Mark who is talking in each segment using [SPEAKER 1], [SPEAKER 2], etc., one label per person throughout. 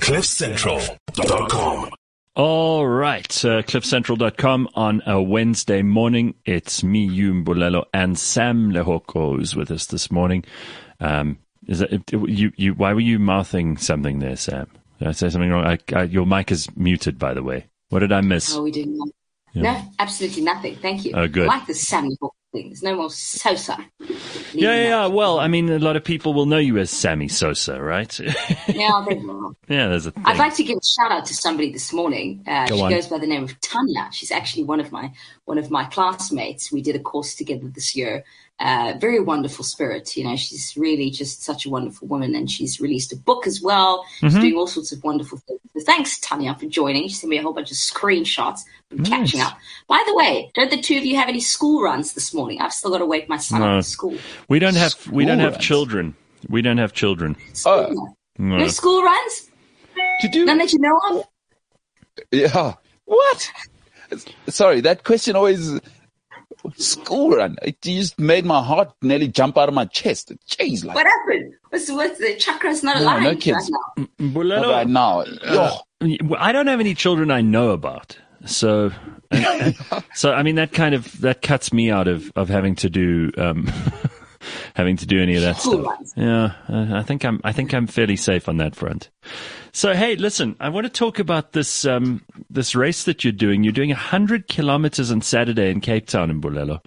[SPEAKER 1] CliffCentral.com.
[SPEAKER 2] All right, cliffcentral.com on a Wednesday morning. It's me, you, Mbulelo, and Sam Lehoko who's with us this morning. Why were you mouthing something there, Sam? Did I say something wrong? Your mic is muted, by the way. What did I miss?
[SPEAKER 3] How are we doing now? Yeah. No, absolutely nothing. Thank you.
[SPEAKER 2] Oh, good.
[SPEAKER 3] I like the Sam Lehoko thing. There's no more Sosa.
[SPEAKER 2] Yeah. Well, I mean, a lot of people will know you as Sammy Sosa, right?
[SPEAKER 3] Yeah, they will.
[SPEAKER 2] Yeah, there's a thing.
[SPEAKER 3] I'd like to give a shout out to somebody this morning. She goes by the name of Tanya. She's actually one of my classmates. We did a course together this year. Very wonderful spirit. You know, she's really just such a wonderful woman, and she's released a book as well. She's doing all sorts of wonderful things. So thanks, Tanya, for joining. She sent me a whole bunch of screenshots from catching up. By the way, don't the two of you have any school runs this morning? I've still got to wake my son up to school.
[SPEAKER 2] We don't have children. We don't have children.
[SPEAKER 3] No school runs? None that you know of?
[SPEAKER 4] Yeah. What? Sorry, that question always... School run. It just made my heart nearly jump out of my chest. Jeez, like,
[SPEAKER 3] what happened? What's the chakra's not aligned?
[SPEAKER 4] No kids.
[SPEAKER 3] Right now.
[SPEAKER 2] I don't have any children I know about. So I mean, that cuts me out of having to do having to do any of that stuff. Yeah, I think I'm fairly safe on that front. So hey, listen, I want to talk about this race that you're doing. You're doing 100 kilometers on Saturday in Cape Town in Mbulelo.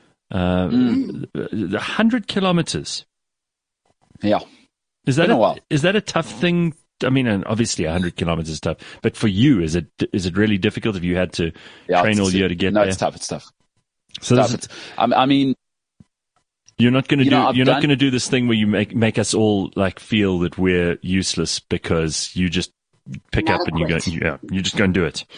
[SPEAKER 2] 100 kilometers.
[SPEAKER 4] Yeah.
[SPEAKER 2] Is that a tough thing? I mean, obviously 100 kilometers is tough, but for you, is it really difficult if you had to train all year to get there?
[SPEAKER 4] No, it's tough. It's tough.
[SPEAKER 2] So
[SPEAKER 4] I mean,
[SPEAKER 2] you're not going to do this thing where you make us all like feel that we're useless because you just pick up and you just go and do it.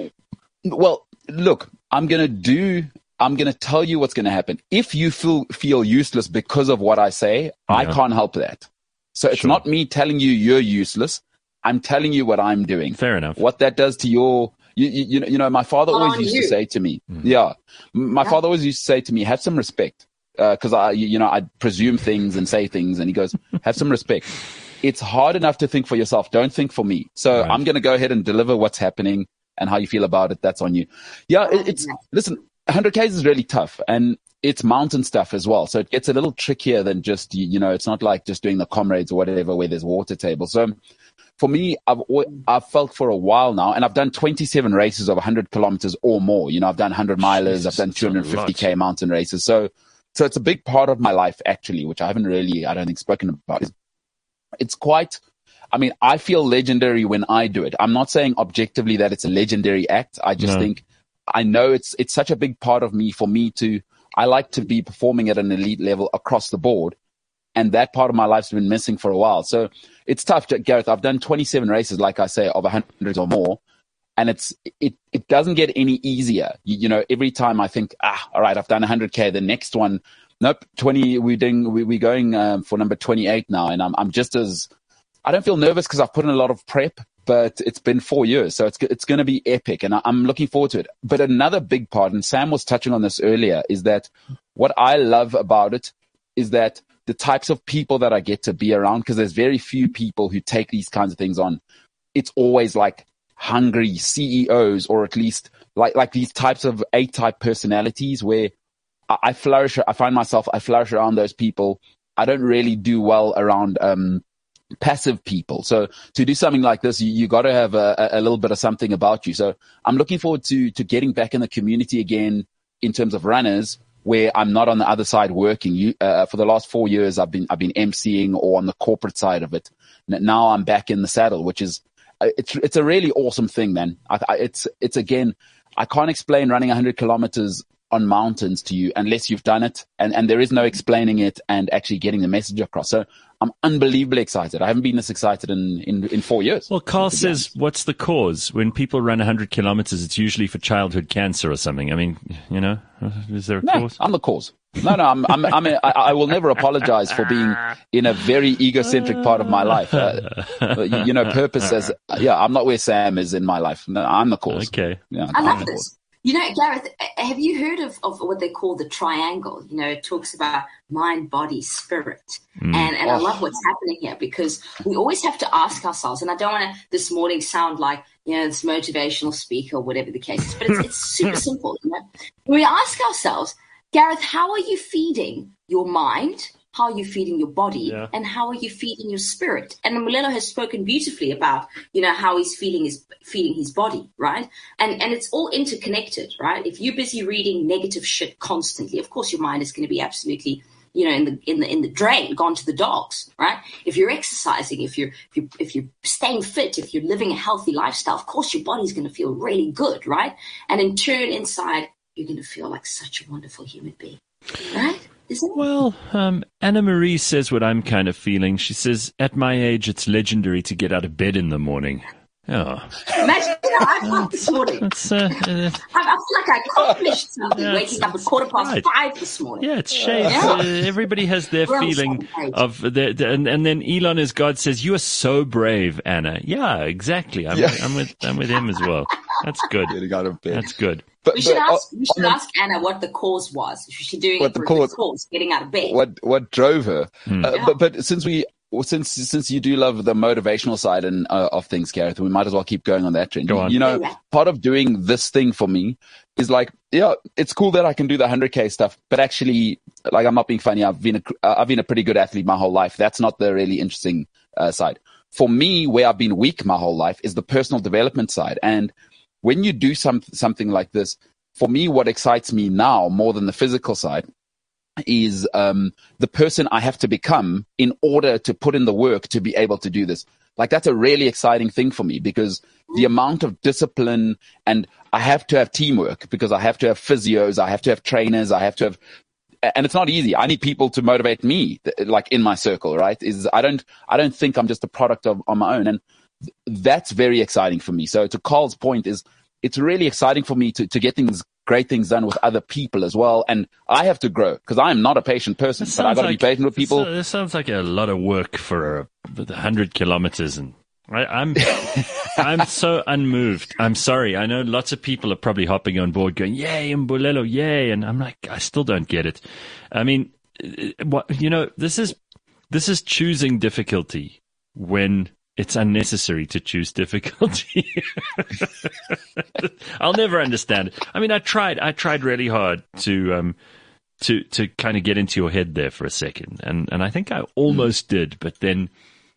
[SPEAKER 4] Well, look, I'm going to tell you what's going to happen. If you feel useless because of what I say, I can't help that. So it's not me telling you you're useless. I'm telling you what I'm doing.
[SPEAKER 2] Fair enough.
[SPEAKER 4] What that does to your, you know, my father always used to say to me, father always used to say to me, have some respect. Cause I presume things and say things, and he goes, have some respect. It's hard enough to think for yourself. Don't think for me. So I'm going to go ahead and deliver what's happening, and how you feel about it. That's on you. Yeah. Listen, 100 Ks is really tough, and it's mountain stuff as well. So it gets a little trickier than just, it's not like just doing the comrades or whatever where there's water tables. So for me, I've felt for a while now, and I've done 27 races of 100 kilometers or more. You know, I've done 100 milers, I've done 250K mountain races. So it's a big part of my life, actually, which I haven't really, I don't think, spoken about. It's quite, I mean, I feel legendary when I do it. I'm not saying objectively that it's a legendary act. I just think, I know it's such a big part of me I like to be performing at an elite level across the board. And that part of my life's been missing for a while. So it's tough, Gareth. I've done 27 races, like I say, of 100 or more. And it doesn't get any easier. You know, every time I think, all right, I've done 100K. The next one, nope, 20. We're going for number 28 now, and I'm just as, I don't feel nervous because I've put in a lot of prep, but it's been 4 years, so it's going to be epic, and I'm looking forward to it. But another big part, and Sam was touching on this earlier, is that what I love about it is that the types of people that I get to be around, because there's very few people who take these kinds of things on. It's always like hungry CEOs, or at least like these types of A-type personalities where I flourish. I find myself, I flourish around those people. I don't really do well around passive people. So to do something like this, you got to have a little bit of something about you. So I'm looking forward to getting back in the community again in terms of runners, where I'm not on the other side working. For the last 4 years, I've been emceeing or on the corporate side of it. Now I'm back in the saddle, which is, it's a really awesome thing, man. It's again, I can't explain running 100 kilometers on mountains to you unless you've done it, and there is no explaining it and actually getting the message across. So I'm unbelievably excited. I haven't been this excited in 4 years.
[SPEAKER 2] Well, Carl says, what's the cause? When people run 100 kilometers, it's usually for childhood cancer or something. I mean, is there a cause?
[SPEAKER 4] I'm the cause. No, I will never apologize for being in a very egocentric part of my life. Purpose says, I'm not where Sam is in my life. No, I'm the cause.
[SPEAKER 2] Okay.
[SPEAKER 4] Yeah,
[SPEAKER 3] I love this. Gareth, have you heard of what they call the triangle? It talks about mind, body, spirit. And I love what's happening here, because we always have to ask ourselves, and I don't want to this morning sound like, this motivational speaker or whatever the case is, but it's super simple. We ask ourselves, Gareth, how are you feeding your mind? How are you feeding your body? Yeah. And how are you feeding your spirit? And Mulelo has spoken beautifully about, how he's feeding his body, right? And it's all interconnected, right? If you're busy reading negative shit constantly, of course your mind is going to be absolutely, in the drain, gone to the dogs, right? If you're exercising, if you're staying fit, if you're living a healthy lifestyle, of course your body's going to feel really good, right? And in turn, inside, you're going to feel like such a wonderful human being, right?
[SPEAKER 2] Well, Anna Marie says what I'm kind of feeling. She says, at my age, it's legendary to get out of bed in the morning. Oh.
[SPEAKER 3] Imagine how I felt this morning. I feel like I accomplished something waking up at 5:15 this morning.
[SPEAKER 2] Yeah, it's shades. Everybody has their feeling of and then Elon as God says, you are so brave, Anna. Yeah, exactly. I'm with him as well. That's good.
[SPEAKER 4] Getting out of bed.
[SPEAKER 2] That's good.
[SPEAKER 3] We should ask Anna what the cause was. Was she doing it for the cause, getting out of bed?
[SPEAKER 4] What drove her? But since you do love the motivational side and of things, Gareth, we might as well keep going on that trend.
[SPEAKER 2] Go on.
[SPEAKER 4] Part of doing this thing for me is like, it's cool that I can do the 100K stuff, but actually, like, I'm not being funny. I've been a pretty good athlete my whole life. That's not the really interesting side. For me, where I've been weak my whole life is the personal development side. And when you do something like this, for me, what excites me now more than the physical side is the person I have to become in order to put in the work to be able to do this. Like, that's a really exciting thing for me, because the amount of discipline, and I have to have teamwork, because I have to have physios, I have to have trainers, I have to have, and it's not easy. I need people to motivate me, like in my circle, right? I don't think I'm just a product on my own. And that's very exciting for me. So to Carl's point, it's really exciting for me to get great things done with other people as well. And I have to grow, because I am not a patient person, but I got to be patient with people.
[SPEAKER 2] This sounds like a lot of work for 100 kilometers. And I'm so unmoved. I'm sorry. I know lots of people are probably hopping on board going, yay, Mbulelo, yay. And I'm like, I still don't get it. I mean, this is choosing difficulty when it's unnecessary to choose difficulty. I'll never understand it. I mean, I tried really hard to kind of get into your head there for a second. And I think I almost did, but then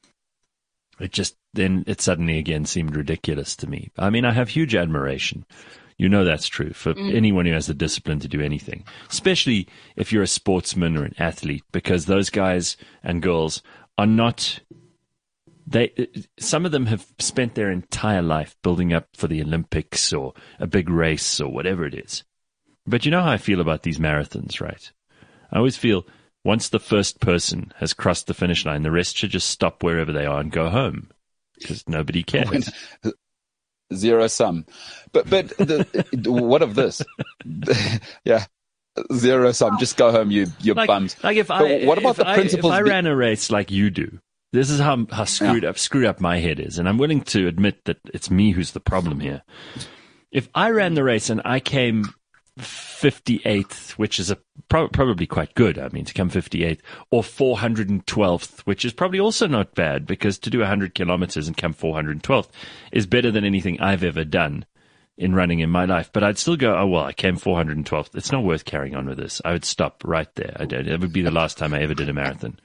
[SPEAKER 2] it suddenly again seemed ridiculous to me. I mean, I have huge admiration. That's true for anyone who has the discipline to do anything, especially if you're a sportsman or an athlete, because those guys and girls are not. Some of them have spent their entire life building up for the Olympics or a big race or whatever it is. But you know how I feel about these marathons, right? I always feel once the first person has crossed the finish line, the rest should just stop wherever they are and go home, because nobody cares.
[SPEAKER 4] Zero sum. But what of this? Yeah. Zero sum. Just go home, you bums.
[SPEAKER 2] Like what about the principles? If I ran a race like you do, this is how screwed up my head is. And I'm willing to admit that it's me who's the problem here. If I ran the race and I came 58th, which is probably quite good. I mean, to come 58th, or 412th, which is probably also not bad, because to do 100 kilometers and come 412th is better than anything I've ever done in running in my life. But I'd still go, oh, well, I came 412th. It's not worth carrying on with this. I would stop right there. It would be the last time I ever did a marathon.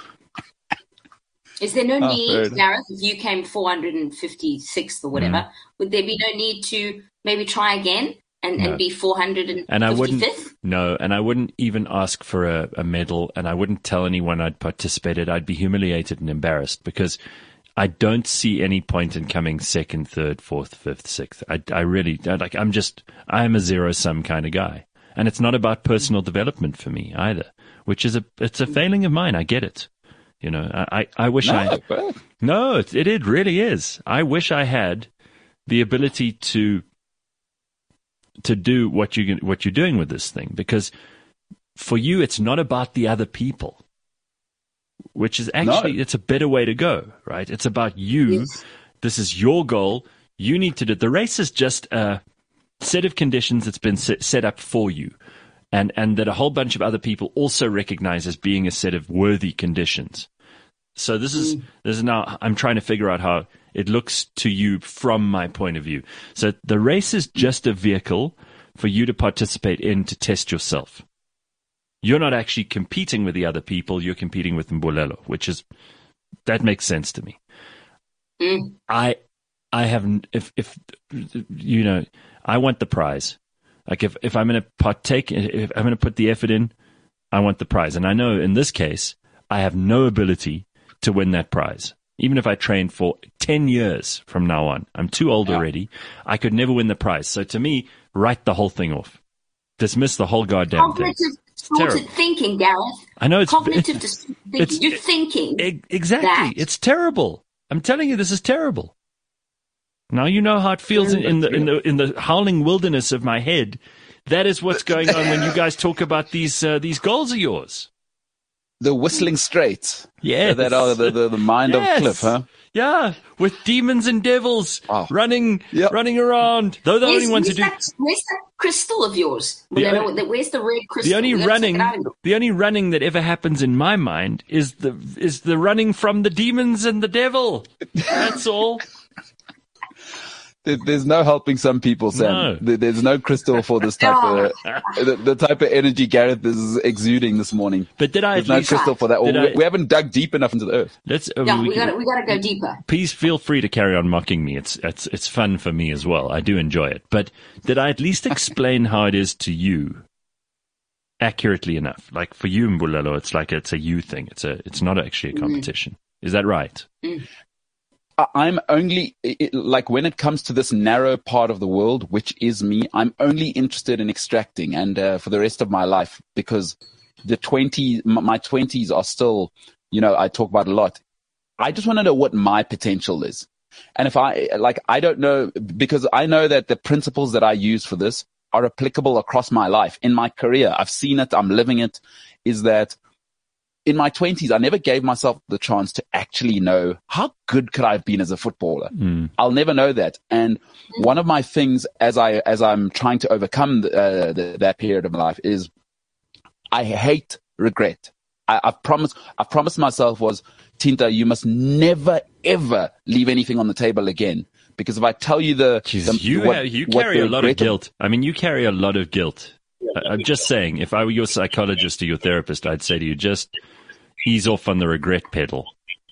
[SPEAKER 3] Is there no need, Gareth, if you came 456th or whatever, would there be no need to maybe try again and be 455th?
[SPEAKER 2] And I wouldn't even ask for a medal, and I wouldn't tell anyone I'd participated. I'd be humiliated and embarrassed, because I don't see any point in coming second, third, fourth, fifth, sixth. I really don't. Like, I'm a zero-sum kind of guy. And it's not about personal development for me either, which is it's a failing of mine. I get it. I wish No, it really is. I wish I had the ability to do what you're doing with this thing, because for you, it's not about the other people, which is actually, it's a better way to go, right? It's about you. Yes. This is your goal. You need to do it. The race is just set of conditions that's been set up for you, and that a whole bunch of other people also recognize as being a set of worthy conditions. So this is now, I'm trying to figure out how it looks to you from my point of view. So the race is just a vehicle for you to participate in, to test yourself. You're not actually competing with the other people. You're competing with Mbulelo, that makes sense to me. I have, if you know, I want the prize. Like if I'm going to partake, if I'm going to put the effort in, I want the prize. And I know in this case, I have no ability to win that prize. Even if I train for 10 years from now on, I'm too old already. I could never win the prize. So to me, write the whole thing off. Dismiss the whole goddamn thing.
[SPEAKER 3] Distorted thinking, Gareth.
[SPEAKER 2] I know it's
[SPEAKER 3] cognitive thinking. You're thinking
[SPEAKER 2] exactly.
[SPEAKER 3] That.
[SPEAKER 2] It's terrible. I'm telling you, this is terrible. Now you know how it feels in the howling wilderness of my head. That is what's going on when you guys talk about these goals of yours.
[SPEAKER 4] The whistling straits.
[SPEAKER 2] Yes.
[SPEAKER 4] That are the mind of Cliff, huh?
[SPEAKER 2] Yeah, with demons and devils running around. They're the only ones who do.
[SPEAKER 3] Where's that crystal of yours? Where's the red crystal?
[SPEAKER 2] The only running that ever happens in my mind is the running from the demons and the devil. That's all.
[SPEAKER 4] There's no helping some people, Sam. No. There's no crystal for this type of the type of energy Gareth is exuding this morning.
[SPEAKER 2] But there's
[SPEAKER 4] no crystal for that. We haven't dug deep enough into the earth.
[SPEAKER 3] We gotta go deeper.
[SPEAKER 2] Please feel free to carry on mocking me. It's fun for me as well. I do enjoy it. But did I at least explain how it is to you accurately enough? Like for you, Mbulelo, it's a you thing. It's not actually a competition. Is that right?
[SPEAKER 4] I'm only, like when it comes to this narrow part of the world, which is me, I'm only interested in extracting and for the rest of my life, because my 20s are still, I talk about a lot. I just want to know what my potential is. And if I don't know, because I know that the principles that I use for this are applicable across my life. In my career, I've seen it, I'm living it, is that in my 20s, I never gave myself the chance to actually know how good could I have been as a footballer. I'll never know that. And one of my things as I'm trying to overcome that period of my life is I hate regret. I've promised myself was, Tinta, you must never, ever leave anything on the table again. Because if I tell you
[SPEAKER 2] you carry a lot of guilt. I mean, you carry a lot of guilt. I'm just saying, if I were your psychologist or your therapist, I'd say to you, just ease off on the regret pedal.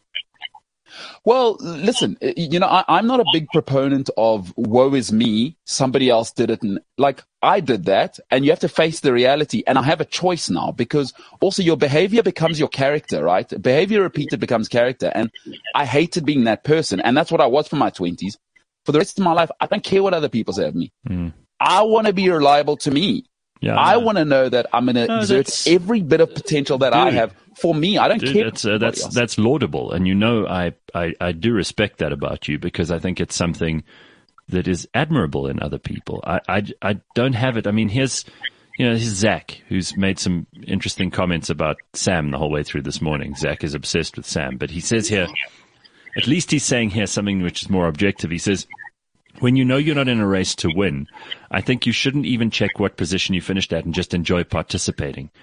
[SPEAKER 4] Well, listen, I'm not a big proponent of woe is me, somebody else did it, and like I did that, and you have to face the reality. And I have a choice now, because also your behavior becomes your character, right? Behavior repeated becomes character. And I hated being that person. And that's what I was for my 20s. For the rest of my life, I don't care what other people say of me. I want to be reliable to me. Yeah, I want to know that I'm going to exert every bit of potential that I have for me. I don't care.
[SPEAKER 2] That's laudable. And I do respect that about you, because I think it's something that is admirable in other people. I don't have it. I mean, here's Zach, who's made some interesting comments about Sam the whole way through this morning. Zach is obsessed with Sam, but he says here, at least he's saying here something which is more objective. He says, when you know you're not in a race to win, I think you shouldn't even check what position you finished at and just enjoy participating.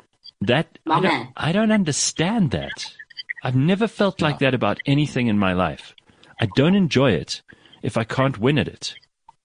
[SPEAKER 2] I don't understand that. I've never felt like that about anything in my life. I don't enjoy it if I can't win at it.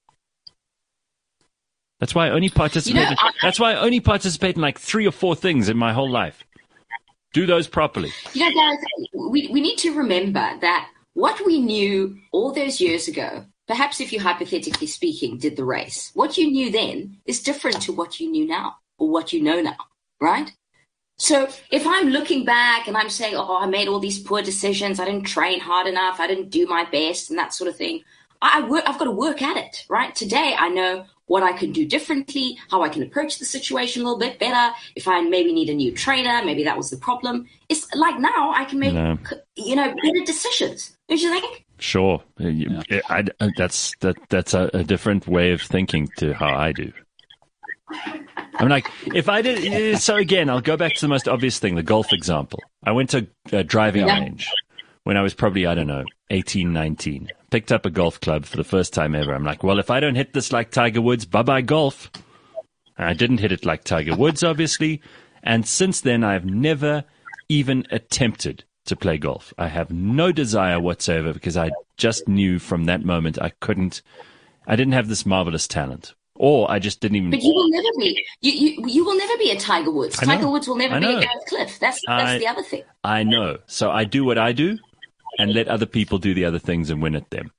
[SPEAKER 2] That's why I only participate. That's why I only participate in like 3 or 4 things in my whole life. Do those properly.
[SPEAKER 3] Gareth, we need to remember that what we knew all those years ago, perhaps if you hypothetically speaking did the race, what you knew then is different to what you knew now or what you know now, right? So if I'm looking back and I'm saying, I made all these poor decisions, I didn't train hard enough, I didn't do my best and that sort of thing, I've got to work at it, right? Today I know what I can do differently, how I can approach the situation a little bit better. If I maybe need a new trainer, maybe that was the problem. It's like now I can make, better decisions. Don't you think?
[SPEAKER 2] Sure. That's a different way of thinking to how I do. I'm like, if I did, so again, I'll go back to the most obvious thing, the golf example. I went to a driving range when I was probably, 18, 19. picked up a golf club for the first time ever. I'm like, well, if I don't hit this like Tiger Woods, bye-bye golf. I didn't hit it like Tiger Woods, obviously. And since then, I've never even attempted to play golf. I have no desire whatsoever because I just knew from that moment I didn't have this marvelous talent. Or I just didn't even.
[SPEAKER 3] But you will never be. You will never be a Tiger Woods. Tiger Woods will never be a Gareth Cliff. That's the other thing.
[SPEAKER 2] I know. So I do what I do, and let other people do the other things and win at them.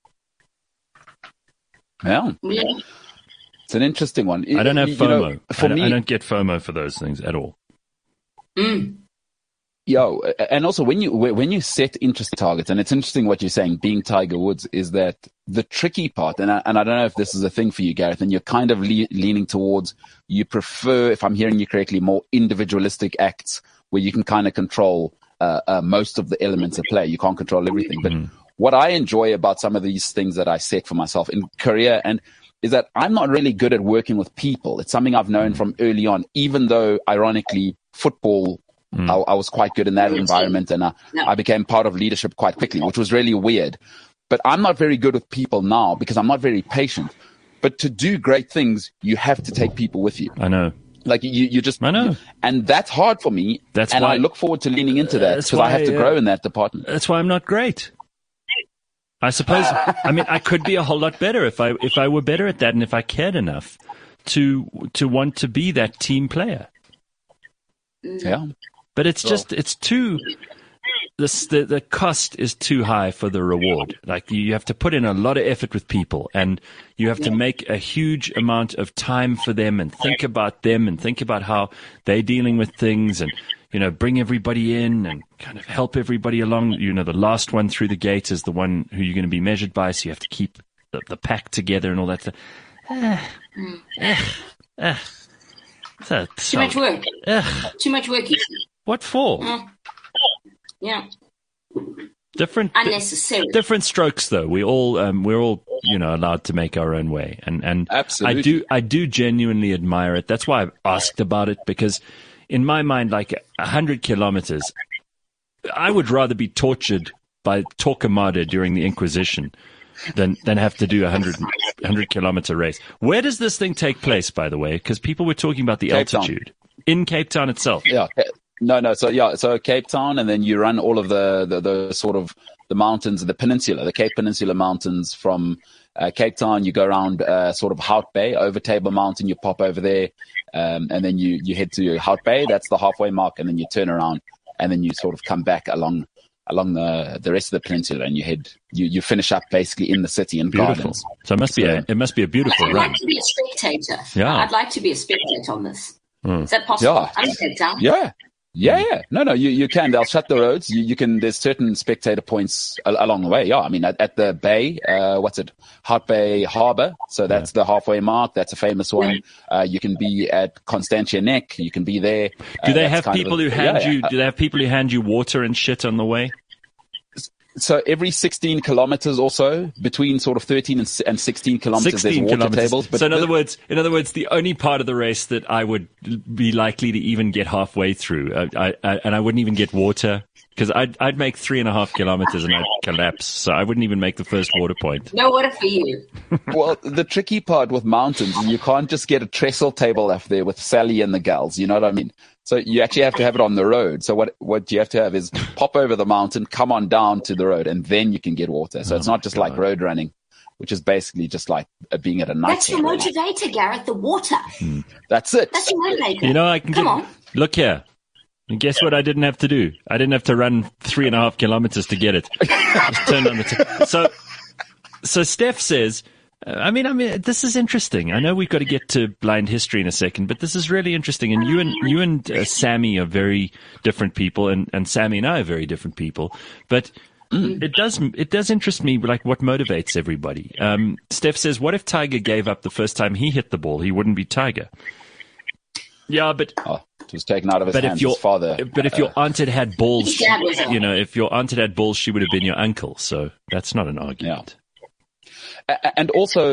[SPEAKER 4] Yeah. It's an interesting one.
[SPEAKER 2] I don't have FOMO. I don't get FOMO for those things at all.
[SPEAKER 4] And also when you set interest targets, and it's interesting what you're saying, being Tiger Woods, is that the tricky part, and I don't know if this is a thing for you, Gareth, and you're kind of leaning towards, you prefer, if I'm hearing you correctly, more individualistic acts where you can kind of control most of the elements at play. You can't control everything. But what I enjoy about some of these things that I set for myself in career is that I'm not really good at working with people. It's something I've known from early on, even though, ironically, football, I was quite good in that environment, and I became part of leadership quite quickly, which was really weird. But I'm not very good with people now because I'm not very patient. But to do great things, you have to take people with you.
[SPEAKER 2] I know.
[SPEAKER 4] Like you just,
[SPEAKER 2] I know.
[SPEAKER 4] And that's hard for me. And I look forward to leaning into that because I have to grow in that department.
[SPEAKER 2] That's why I'm not great. I suppose, I mean, I could be a whole lot better if I were better at that and if I cared enough to want to be that team player.
[SPEAKER 4] Yeah.
[SPEAKER 2] But it's just, it's too, the cost is too high for the reward. Like you have to put in a lot of effort with people, and you have to make a huge amount of time for them and think about them and think about how they're dealing with things and, bring everybody in and kind of help everybody along. The last one through the gate is the one who you're going to be measured by. So you have to keep the pack together and all that stuff.
[SPEAKER 3] Too much work. Too much work, you see.
[SPEAKER 2] What for?
[SPEAKER 3] Yeah.
[SPEAKER 2] Unnecessary. Different strokes, though. We're all allowed to make our own way, and
[SPEAKER 4] absolutely.
[SPEAKER 2] I do genuinely admire it. That's why I've asked about it, because in my mind, like 100 kilometers, I would rather be tortured by Torquemada during the Inquisition than have to do a 100 kilometer race. Where does this thing take place, by the way? Because people were talking about the altitude in Cape Town itself.
[SPEAKER 4] Yeah. No. So Cape Town, and then you run all of the sort of the mountains, the peninsula, the Cape Peninsula mountains from Cape Town. You go around sort of Hout Bay, over Table Mountain. You pop over there, and then you head to Hout Bay. That's the halfway mark, and then you turn around, and then you sort of come back along the rest of the peninsula, and you finish up basically in the city in gardens.
[SPEAKER 2] So it must be a beautiful run.
[SPEAKER 3] I'd like to be a spectator.
[SPEAKER 2] Yeah,
[SPEAKER 3] I'd like to be a spectator on this. Is that possible?
[SPEAKER 4] Yeah.
[SPEAKER 3] I'm Cape Town.
[SPEAKER 4] Yeah. No, you can. They'll shut the roads. You can, there's certain spectator points along the way. Yeah. I mean, at the bay, Hout Bay Harbor. So that's the halfway mark. That's a famous one. You can be at Constantia Neck. You can be there.
[SPEAKER 2] Do they have people who hand you water and shit on the way?
[SPEAKER 4] So every 16 kilometers or so, between sort of 13 and 16 kilometers, there's water tables. But
[SPEAKER 2] so in other words, the only part of the race that I would be likely to even get halfway through, I wouldn't even get water, because I'd make 3.5 kilometers and I'd collapse. So I wouldn't even make the first water point.
[SPEAKER 3] No water for you.
[SPEAKER 4] Well, the tricky part with mountains, you can't just get a trestle table up there with Sally and the gals. You know what I mean? So you actually have to have it on the road. So what you have to have is pop over the mountain, come on down to the road, and then you can get water. So it's not just like road running, which is basically just like being at a night.
[SPEAKER 3] That's your motivator, Gareth, the water.
[SPEAKER 4] That's it.
[SPEAKER 3] That's your motivator.
[SPEAKER 2] Come on. Look here. And guess what I didn't have to do? I didn't have to run 3.5 kilometers to get it. Just turned on the So Steph says, I mean, this is interesting. I know we've got to get to blind history in a second, but this is really interesting. And you and Sammy are very different people, and Sammy and I are very different people. But it does interest me, like, what motivates everybody. Steph says, what if Tiger gave up the first time he hit the ball? He wouldn't be Tiger. Yeah, but
[SPEAKER 4] it was taken out of his hands. His father.
[SPEAKER 2] But if your aunt had balls, if your aunt had balls, she would have been your uncle. So that's not an argument.
[SPEAKER 4] Yeah. And also,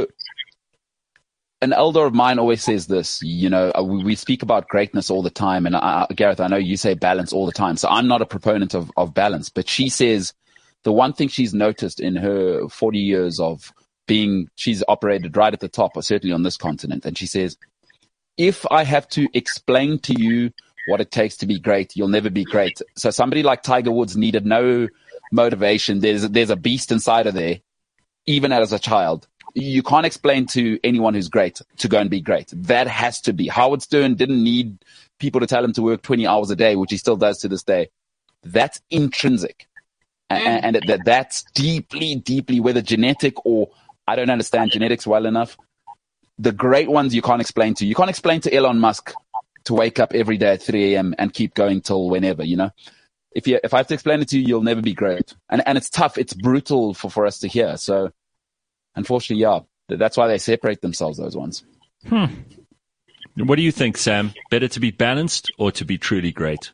[SPEAKER 4] an elder of mine always says this. We speak about greatness all the time, and Gareth, I know you say balance all the time. So I'm not a proponent of balance, but she says the one thing she's noticed in her 40 years of she's operated right at the top, or certainly on this continent. And she says, if I have to explain to you what it takes to be great, you'll never be great. So somebody like Tiger Woods needed no motivation. There's a beast inside of there, even as a child. You can't explain to anyone who's great to go and be great. That has to be. Howard Stern didn't need people to tell him to work 20 hours a day, which he still does to this day. That's intrinsic. And that's deeply, deeply, whether genetic or I don't understand genetics well enough. The great ones you can't explain to. You can't explain to Elon Musk to wake up every day at 3 a.m. and keep going till whenever, you know. If I have to explain it to you, you'll never be great. And it's tough. It's brutal for us to hear. So unfortunately, yeah, that's why they separate themselves, those ones.
[SPEAKER 2] What do you think, Sam? Better to be balanced or to be truly great?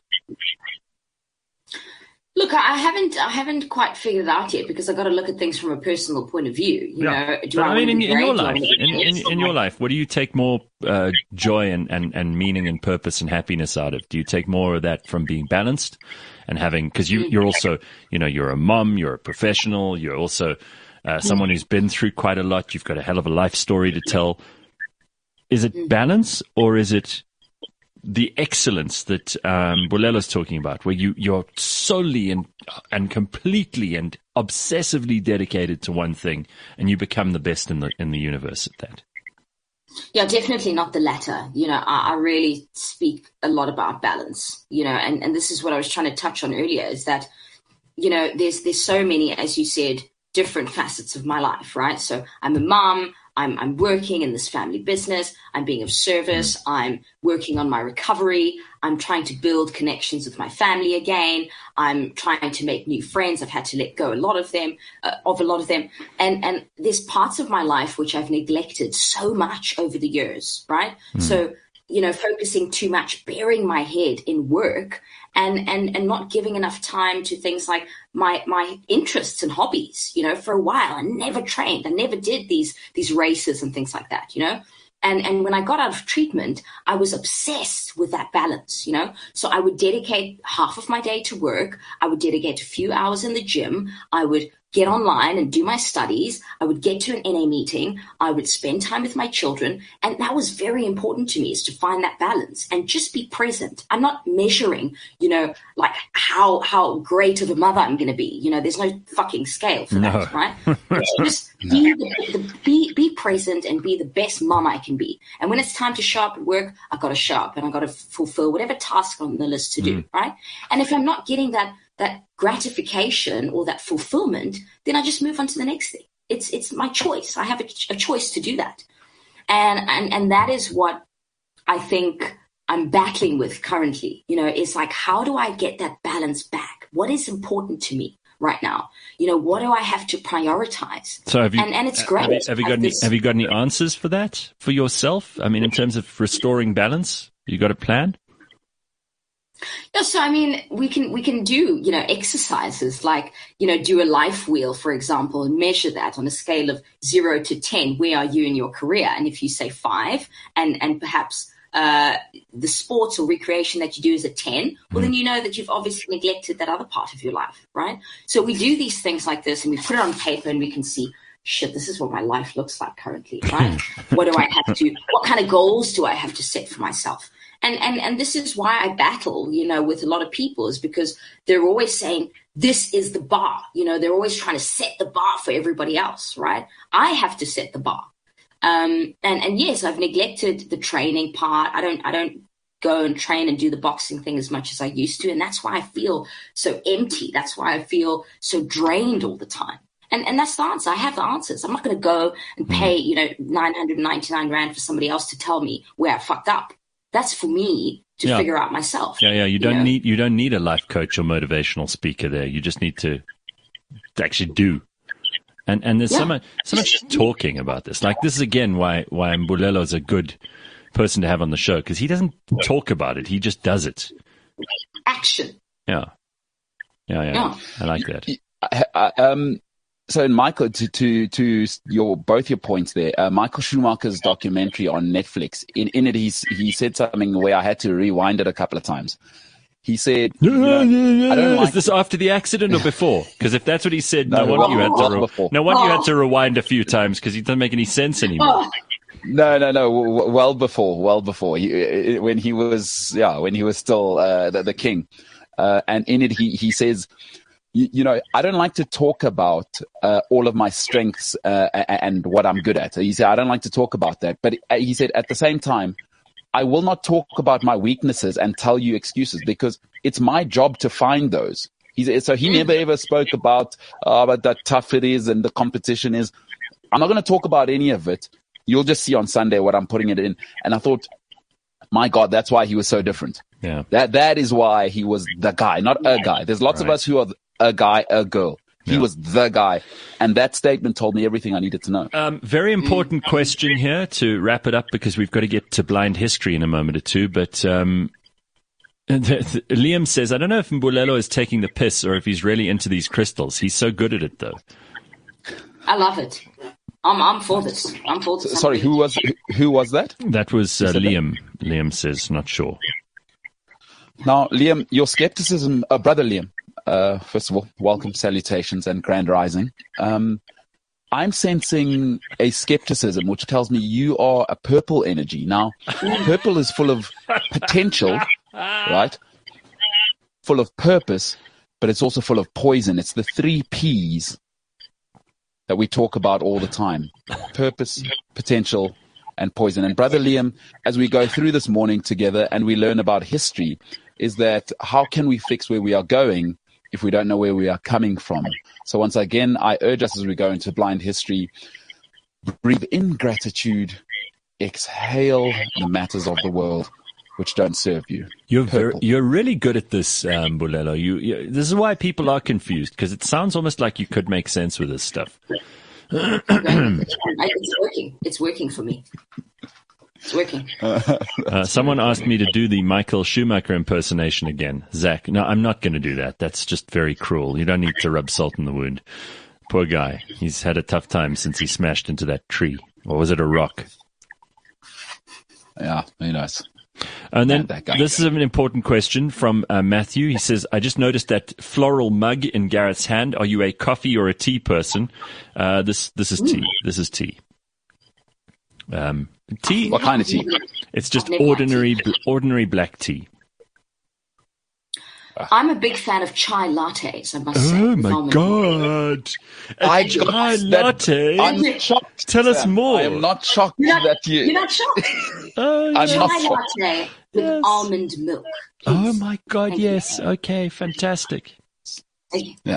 [SPEAKER 3] Look, I haven't quite figured it out yet, because I've got to look at things from a personal point of view. You know,
[SPEAKER 2] but I mean, in your life, in your life, what do you take more joy and meaning and purpose and happiness out of? Do you take more of that from being balanced and having, because you're also, you know, you're a mom, you're a professional, you're also someone who's been through quite a lot. You've got a hell of a life story to tell. Is it balance, or is it the excellence that Bulelo's talking about, where you're solely and completely and obsessively dedicated to one thing, and you become the best in the universe at that?
[SPEAKER 3] Yeah, definitely not the latter. You know, I really speak a lot about balance, you know, and this is what I was trying to touch on earlier, is that, you know, there's so many, as you said, different facets of my life, right? So I'm a mom, I'm working in this family business, I'm being of service, I'm working on my recovery, I'm trying to build connections with my family again, I'm trying to make new friends, I've had to let go a lot of them, and there's parts of my life which I've neglected so much over the years, right? So, you know, focusing too much, burying my head in work, and not giving enough time to things like my interests and hobbies. You know, for a while I never trained, I never did these races and things like that, you know. And when I got out of treatment, I was obsessed with that balance, you know. So I would dedicate half of my day to work, I would dedicate a few hours in the gym, I would get online and do my studies, I would get to an NA meeting, I would spend time with my children. And that was very important to me, is to find that balance and just be present. I'm not measuring, you know, like how great of a mother I'm going to be. You know, there's no fucking scale for that, right? Just be present and be the best mom I can be. And when it's time to show up at work, I've got to show up and I've got to fulfill whatever task on the list to do, right? And if I'm not getting that gratification or that fulfillment, then I just move on to the next thing. It's my choice. I have a choice to do that. And that is what I think I'm battling with currently. You know, it's like, how do I get that balance back? What is important to me right now? You know, what do I have to prioritize?
[SPEAKER 2] So have you,
[SPEAKER 3] and it's great.
[SPEAKER 2] Have you got any answers for that for yourself? I mean, in terms of restoring balance, you got a plan?
[SPEAKER 3] Yeah, so I mean, we can do, you know, exercises like, you know, do a life wheel, for example, and measure that on a scale of 0 to 10. Where are you in your career? And if you say 5, and perhaps the sports or recreation that you do is a 10, well, then you know that you've obviously neglected that other part of your life, right? So we do these things like this, and we put it on paper, and we can see, shit, this is what my life looks like currently, right? What kind of goals do I have to set for myself? And this is why I battle, you know, with a lot of people, is because they're always saying, this is the bar. You know, they're always trying to set the bar for everybody else, right? I have to set the bar. And yes, I've neglected the training part. I don't go and train and do the boxing thing as much as I used to. And that's why I feel so empty. That's why I feel so drained all the time. And that's the answer. I have the answers. I'm not going to go and pay, you know, 999 Rand for somebody else to tell me where I fucked up. That's for me to figure out myself.
[SPEAKER 2] Yeah. You don't need a life coach or motivational speaker there. You just need to actually do. And there's so much talking about this. Like, this is again why Mbulelo is a good person to have on the show, because he doesn't talk about it. He just does it.
[SPEAKER 3] Action.
[SPEAKER 2] Yeah. I like
[SPEAKER 4] that. So, in Michael, to both your points there, Michael Schumacher's documentary on Netflix, in it, he said something where I had to rewind it a couple of times. He said,
[SPEAKER 2] I don't like. Is this after the accident or before? Because if that's what he said, no wonder you had to rewind a few times because it doesn't make any sense anymore.
[SPEAKER 4] No. Well before. When he was still the king, and in it he says, I don't like to talk about all of my strengths and what I'm good at. He said, I don't like to talk about that. But he said, at the same time, I will not talk about my weaknesses and tell you excuses because it's my job to find those. So he never ever spoke about that tough it is and the competition is. I'm not going to talk about any of it. You'll just see on Sunday what I'm putting it in. And I thought, my God, that's why he was so different.
[SPEAKER 2] Yeah.
[SPEAKER 4] That is why he was the guy, not a guy. There's lots of us who are a guy, a girl. He was the guy. And that statement told me everything I needed to know.
[SPEAKER 2] Very important question here to wrap it up because we've got to get to blind history in a moment or two. But Liam says, I don't know if Mbulelo is taking the piss or if he's really into these crystals. He's so good at it, though.
[SPEAKER 3] I love it. I'm for this. I'm for this.
[SPEAKER 4] Sorry, who was that?
[SPEAKER 2] That was Liam. Liam says, not sure.
[SPEAKER 4] Now, Liam, your skepticism, brother Liam, first of all, welcome, salutations, and grand rising. I'm sensing a skepticism, which tells me you are a purple energy. Now, purple is full of potential, right? Full of purpose, but it's also full of poison. It's the 3 Ps that we talk about all the time. Purpose, potential, and poison. And Brother Liam, as we go through this morning together and we learn about history, is that how can we fix where we are going if we don't know where we are coming from? So once again, I urge us as we go into blind history, breathe in gratitude, exhale the matters of the world which don't serve you.
[SPEAKER 2] You're really good at this, Mbulelo. This is why people are confused, because it sounds almost like you could make sense with this stuff.
[SPEAKER 3] It's working. It's working for me. It's working.
[SPEAKER 2] Someone asked me to do the Michael Schumacher impersonation again. Zach, no, I'm not going to do that. That's just very cruel. You don't need to rub salt in the wound. Poor guy. He's had a tough time since he smashed into that tree. Or was it a rock?
[SPEAKER 4] Yeah, who knows?
[SPEAKER 2] And then this is an important question from Matthew. He says, I just noticed that floral mug in Garrett's hand. Are you a coffee or a tea person? This is tea. This is tea. Tea.
[SPEAKER 4] What kind of tea?
[SPEAKER 2] It's just ordinary black tea.
[SPEAKER 3] I'm a big fan of chai lattes, I must say.
[SPEAKER 2] Oh my God.
[SPEAKER 4] A
[SPEAKER 2] chai latte?
[SPEAKER 4] I'm shocked.
[SPEAKER 2] Tell us more.
[SPEAKER 4] I am not shocked that you...
[SPEAKER 3] You're not shocked?
[SPEAKER 2] I'm
[SPEAKER 3] chai
[SPEAKER 2] not
[SPEAKER 3] latte with almond milk. Please.
[SPEAKER 2] Oh my God, yes. Okay, fantastic.
[SPEAKER 4] Yeah.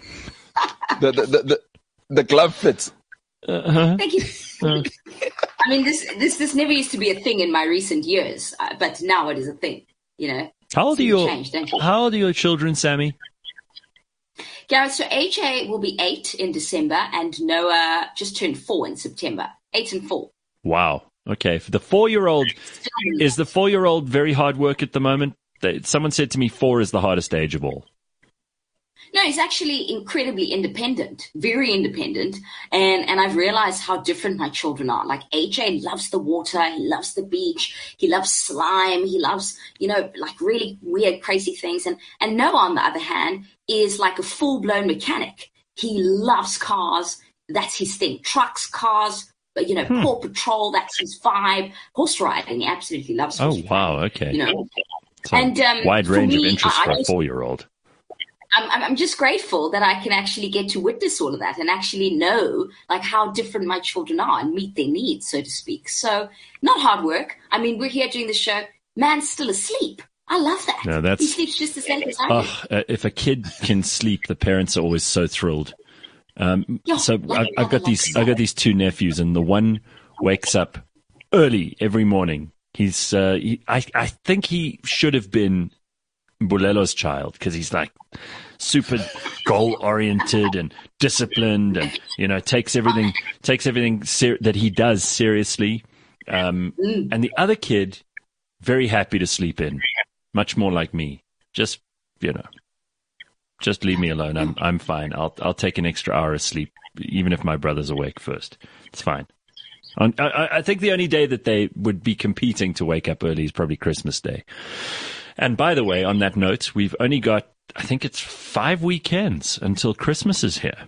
[SPEAKER 4] The glove fits.
[SPEAKER 3] Thank you. I mean, this never used to be a thing in my recent years, but now it is a thing, you know.
[SPEAKER 2] How old are your children, Sammy?
[SPEAKER 3] Garrett, so AJ will be 8 in December and Noah just turned 4 in September. 8 and 4.
[SPEAKER 2] Wow. Okay. For the 4-year-old, is the 4-year-old very hard work at the moment? Someone said to me 4 is the hardest age of all.
[SPEAKER 3] No, he's actually incredibly independent, very independent. And I've realized how different my children are. Like AJ loves the water. He loves the beach. He loves slime. He loves, like really weird, crazy things. And Noah, on the other hand, is like a full-blown mechanic. He loves cars. That's his thing. Trucks, cars, Paw Patrol, that's his vibe. Horse riding, he absolutely loves horse riding.
[SPEAKER 2] Wow, okay.
[SPEAKER 3] So and
[SPEAKER 2] wide range of interest for a 4-year-old.
[SPEAKER 3] I'm just grateful that I can actually get to witness all of that and actually know like how different my children are and meet their needs, so to speak. So not hard work. I mean, we're here doing the show. Man's still asleep. I love that.
[SPEAKER 2] No,
[SPEAKER 3] he sleeps just the same as I do.
[SPEAKER 2] If a kid can sleep, the parents are always so thrilled. So I've got these 2 nephews, and the one wakes up early every morning. I think he should have been Mbulelo's child, because he's like super goal oriented and disciplined, and takes everything that he does seriously. And the other kid, very happy to sleep in, much more like me. Just leave me alone. I'm fine. I'll take an extra hour of sleep, even if my brother's awake first. It's fine. I think the only day that they would be competing to wake up early is probably Christmas Day. And by the way, on that note, we've only got, I think it's 5 weekends until Christmas is here.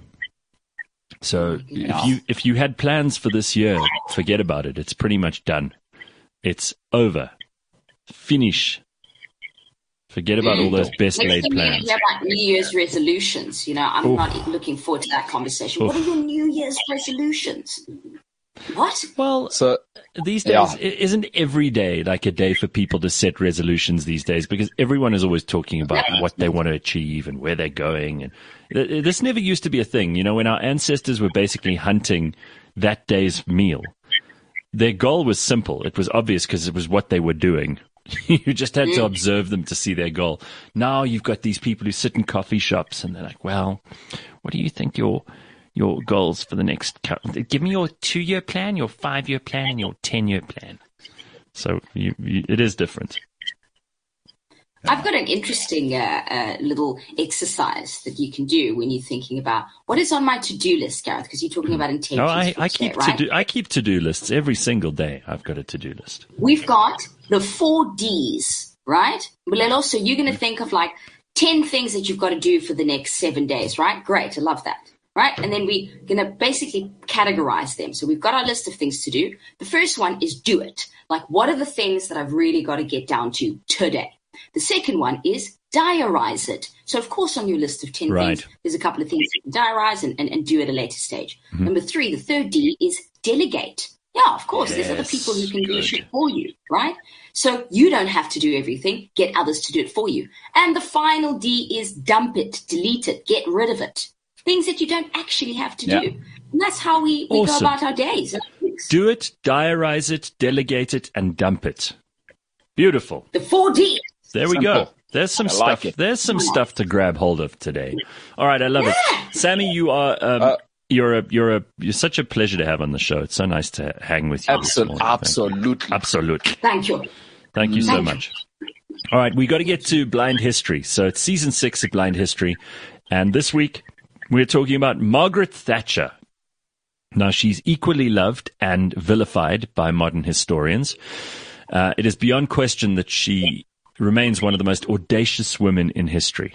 [SPEAKER 2] So if you had plans for this year, forget about it. It's pretty much done. It's over. Finish. Forget about all those best laid plans.
[SPEAKER 3] Hear about New Year's resolutions. I'm not looking forward to that conversation. What are your New Year's resolutions? What?
[SPEAKER 2] Well, so these days, isn't every day like a day for people to set resolutions these days? Because everyone is always talking about what they want to achieve and where they're going. And this never used to be a thing. When our ancestors were basically hunting that day's meal, their goal was simple. It was obvious because it was what they were doing. You just had to observe them to see their goal. Now you've got these people who sit in coffee shops and they're like, well, what do you think your goals for the next, give me your 2-year plan, your 5-year plan, and your 10-year plan. So it is different.
[SPEAKER 3] I've got an interesting little exercise that you can do when you're thinking about what is on my to-do list, Gareth, because you're talking about intentions.
[SPEAKER 2] No, I keep to-do lists every single day. I've got a to-do list.
[SPEAKER 3] We've got the 4 Ds, right? Well, also, you're going to think of like 10 things that you've got to do for the next 7 days, right? Great. I love that. Right? And then we're going to basically categorize them. So we've got our list of things to do. The first one is do it. Like, what are the things that I've really got to get down to today? The second one is diarize it. So, of course, on your list of 10 things, there's a couple of things you can diarize and do at a later stage. Mm-hmm. Number 3, the third D is delegate. Yeah, of course, there's other people who can do shit for you, right? So you don't have to do everything. Get others to do it for you. And the final D is dump it, delete it, get rid of it. Things that you don't actually have to do. And that's how we go about our days.
[SPEAKER 2] Do it, diarize it, delegate it, and dump it. Beautiful.
[SPEAKER 3] The 4 Ds.
[SPEAKER 2] There we go. There's some stuff. There's some stuff to grab hold of today. All right, I love it. Sammy, you are you're such a pleasure to have on the show. It's so nice to hang with you.
[SPEAKER 4] Absolutely.
[SPEAKER 3] Thank you.
[SPEAKER 2] Thank you so much. All right, we got to get to Blind History. So it's season 6 of Blind History, and this week we're talking about Margaret Thatcher. Now, she's equally loved and vilified by modern historians. It is beyond question that she remains one of the most audacious women in history.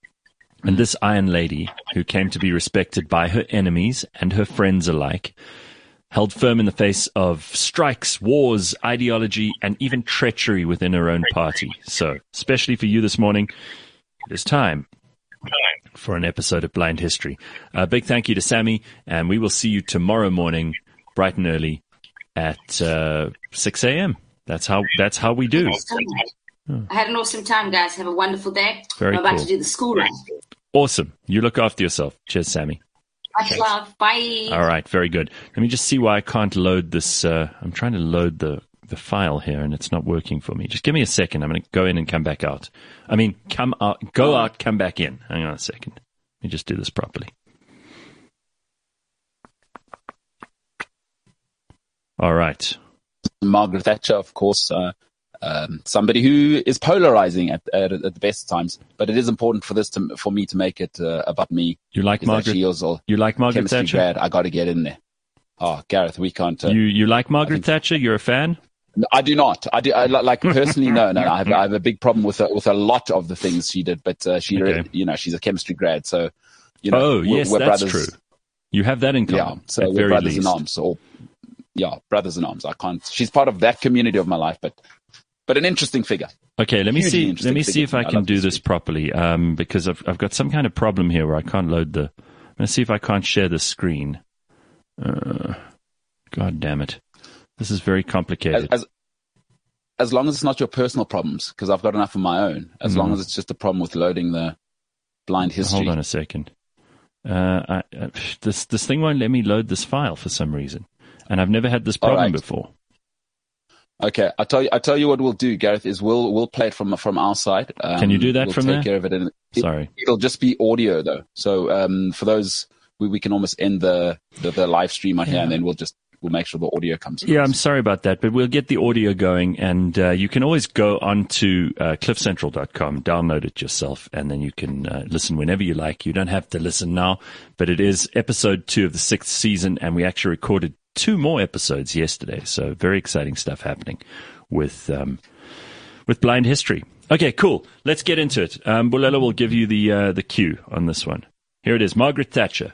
[SPEAKER 2] And this Iron Lady, who came to be respected by her enemies and her friends alike, held firm in the face of strikes, wars, ideology, and even treachery within her own party. So, especially for you this morning, it is time for an episode of Blind History. A big thank you to Sammy, and we will see you tomorrow morning, bright and early, at 6 a.m. That's how we do.
[SPEAKER 3] I had an awesome time, guys. Have a wonderful day.
[SPEAKER 2] I'm
[SPEAKER 3] about to do the school run.
[SPEAKER 2] Awesome. You look after yourself. Cheers, Sammy.
[SPEAKER 3] Much love. Bye.
[SPEAKER 2] All right. Very good. Let me just see why I can't load this. I'm trying to load the file here, and it's not working for me. Just give me a second. I'm going to go in and come back out. I mean, go out, come back in. Hang on a second. Let me just do this properly. All right.
[SPEAKER 4] Margaret Thatcher, of course, somebody who is polarizing at the best of times. But it is important for me to make it about me.
[SPEAKER 2] You like Margaret? You like Margaret Thatcher?
[SPEAKER 4] Grad. I got to get in there. Oh, Gareth, we can't.
[SPEAKER 2] You like Margaret Thatcher? You're a fan?
[SPEAKER 4] No, I do not. I personally no. I have a big problem with a lot of the things she did. But she's a chemistry grad, so
[SPEAKER 2] yes,
[SPEAKER 4] we're
[SPEAKER 2] that's
[SPEAKER 4] brothers.
[SPEAKER 2] true. You have that in common.
[SPEAKER 4] Yeah, so we're brothers in arms. Brothers in arms. I can't. She's part of that community of my life, but an interesting figure.
[SPEAKER 2] Okay, let me see. Let me see if I can do this properly. Because I've got some kind of problem here where I can't load the. Let's see if I can't share the screen. God damn it! This is very complicated.
[SPEAKER 4] As long as it's not your personal problems, because I've got enough of my own. As long as it's just a problem with loading the Blind History.
[SPEAKER 2] Hold on a second. This thing won't let me load this file for some reason, and I've never had this problem before.
[SPEAKER 4] Okay, I tell you what we'll do, Gareth, is we'll play it from our side.
[SPEAKER 2] Can you do that from there?
[SPEAKER 4] We'll take care of it.
[SPEAKER 2] Sorry.
[SPEAKER 4] It'll just be audio though. So for those, we can almost end the live stream here, and then we'll make sure the audio comes through.
[SPEAKER 2] Yeah, I'm sorry about that, but we'll get the audio going, and you can always go onto cliffcentral.com, download it yourself, and then you can listen whenever you like. You don't have to listen now, but it is episode 2 of the 6th season, and we actually recorded 2 more episodes yesterday, so very exciting stuff happening with Blind History. Okay, cool. Let's get into it. Bulelo will give you the cue on this one. Here it is. Margaret Thatcher.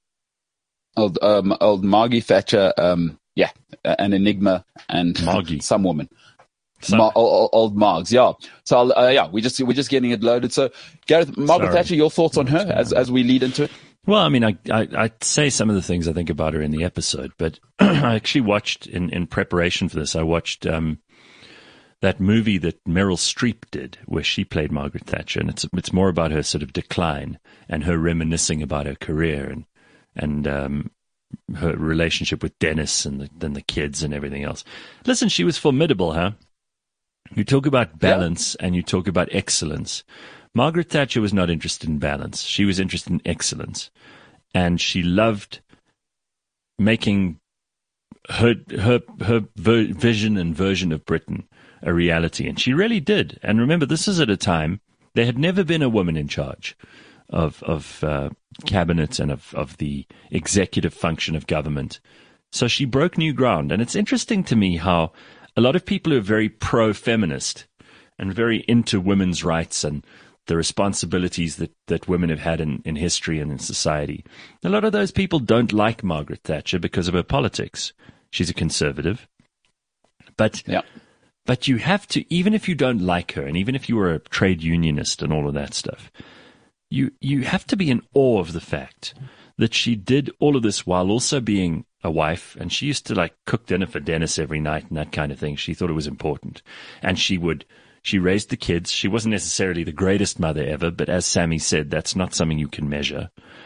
[SPEAKER 4] Old Margie Thatcher. An enigma and
[SPEAKER 2] Margie.
[SPEAKER 4] Some woman. Old Margs, yeah. So we're just getting it loaded. So Gareth, Margaret Thatcher, your thoughts on her as we lead into it?
[SPEAKER 2] Well, I mean, I'd say some of the things I think about her in the episode, but I actually watched in preparation for this. I watched that movie that Meryl Streep did, where she played Margaret Thatcher, and it's more about her sort of decline and her reminiscing about her career and her relationship with Dennis and then the kids and everything else. Listen, she was formidable, huh? You talk about balance and you talk about excellence. Margaret Thatcher was not interested in balance. She was interested in excellence. And she loved making her vision and version of Britain a reality. And she really did. And remember, this is at a time there had never been a woman in charge of cabinet and of the executive function of government. So she broke new ground. And it's interesting to me how a lot of people who are very pro-feminist and very into women's rights and the responsibilities that women have had in history and in society, a lot of those people don't like Margaret Thatcher because of her politics. She's a conservative. But you have to, even if you don't like her, and even if you were a trade unionist and all of that stuff, you have to be in awe of the fact that she did all of this while also being a wife, and she used to cook dinner for Dennis every night and that kind of thing. She thought it was important. And she raised the kids. She wasn't necessarily the greatest mother ever, but as Sammy said, that's not something you can measure.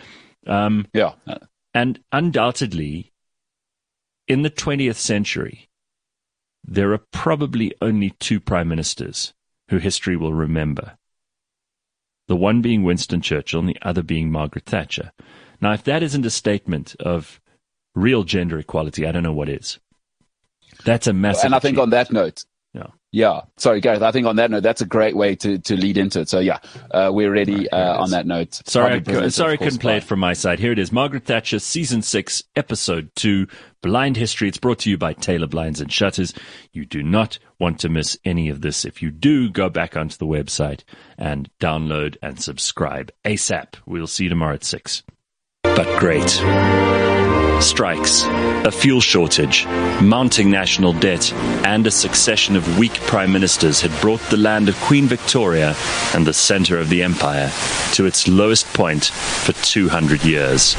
[SPEAKER 2] And undoubtedly, in the 20th century, there are probably only two prime ministers who history will remember. The one being Winston Churchill and the other being Margaret Thatcher. Now, if that isn't a statement of real gender equality, I don't know what is. That's a massive
[SPEAKER 4] And I think on that note, sorry, Gareth, I think on that note, that's a great way to lead into it. So, we're ready on that note.
[SPEAKER 2] Sorry, I couldn't play it from my side. Here it is. Margaret Thatcher, Season 6, Episode 2, Blind History. It's brought to you by Taylor Blinds and Shutters. You do not want to miss any of this. If you do, go back onto the website and download and subscribe ASAP. We'll see you tomorrow at 6. But great. Strikes, a fuel shortage, mounting national debt, and a succession of weak prime ministers had brought the land of Queen Victoria and the center of the empire to its lowest point for 200 years.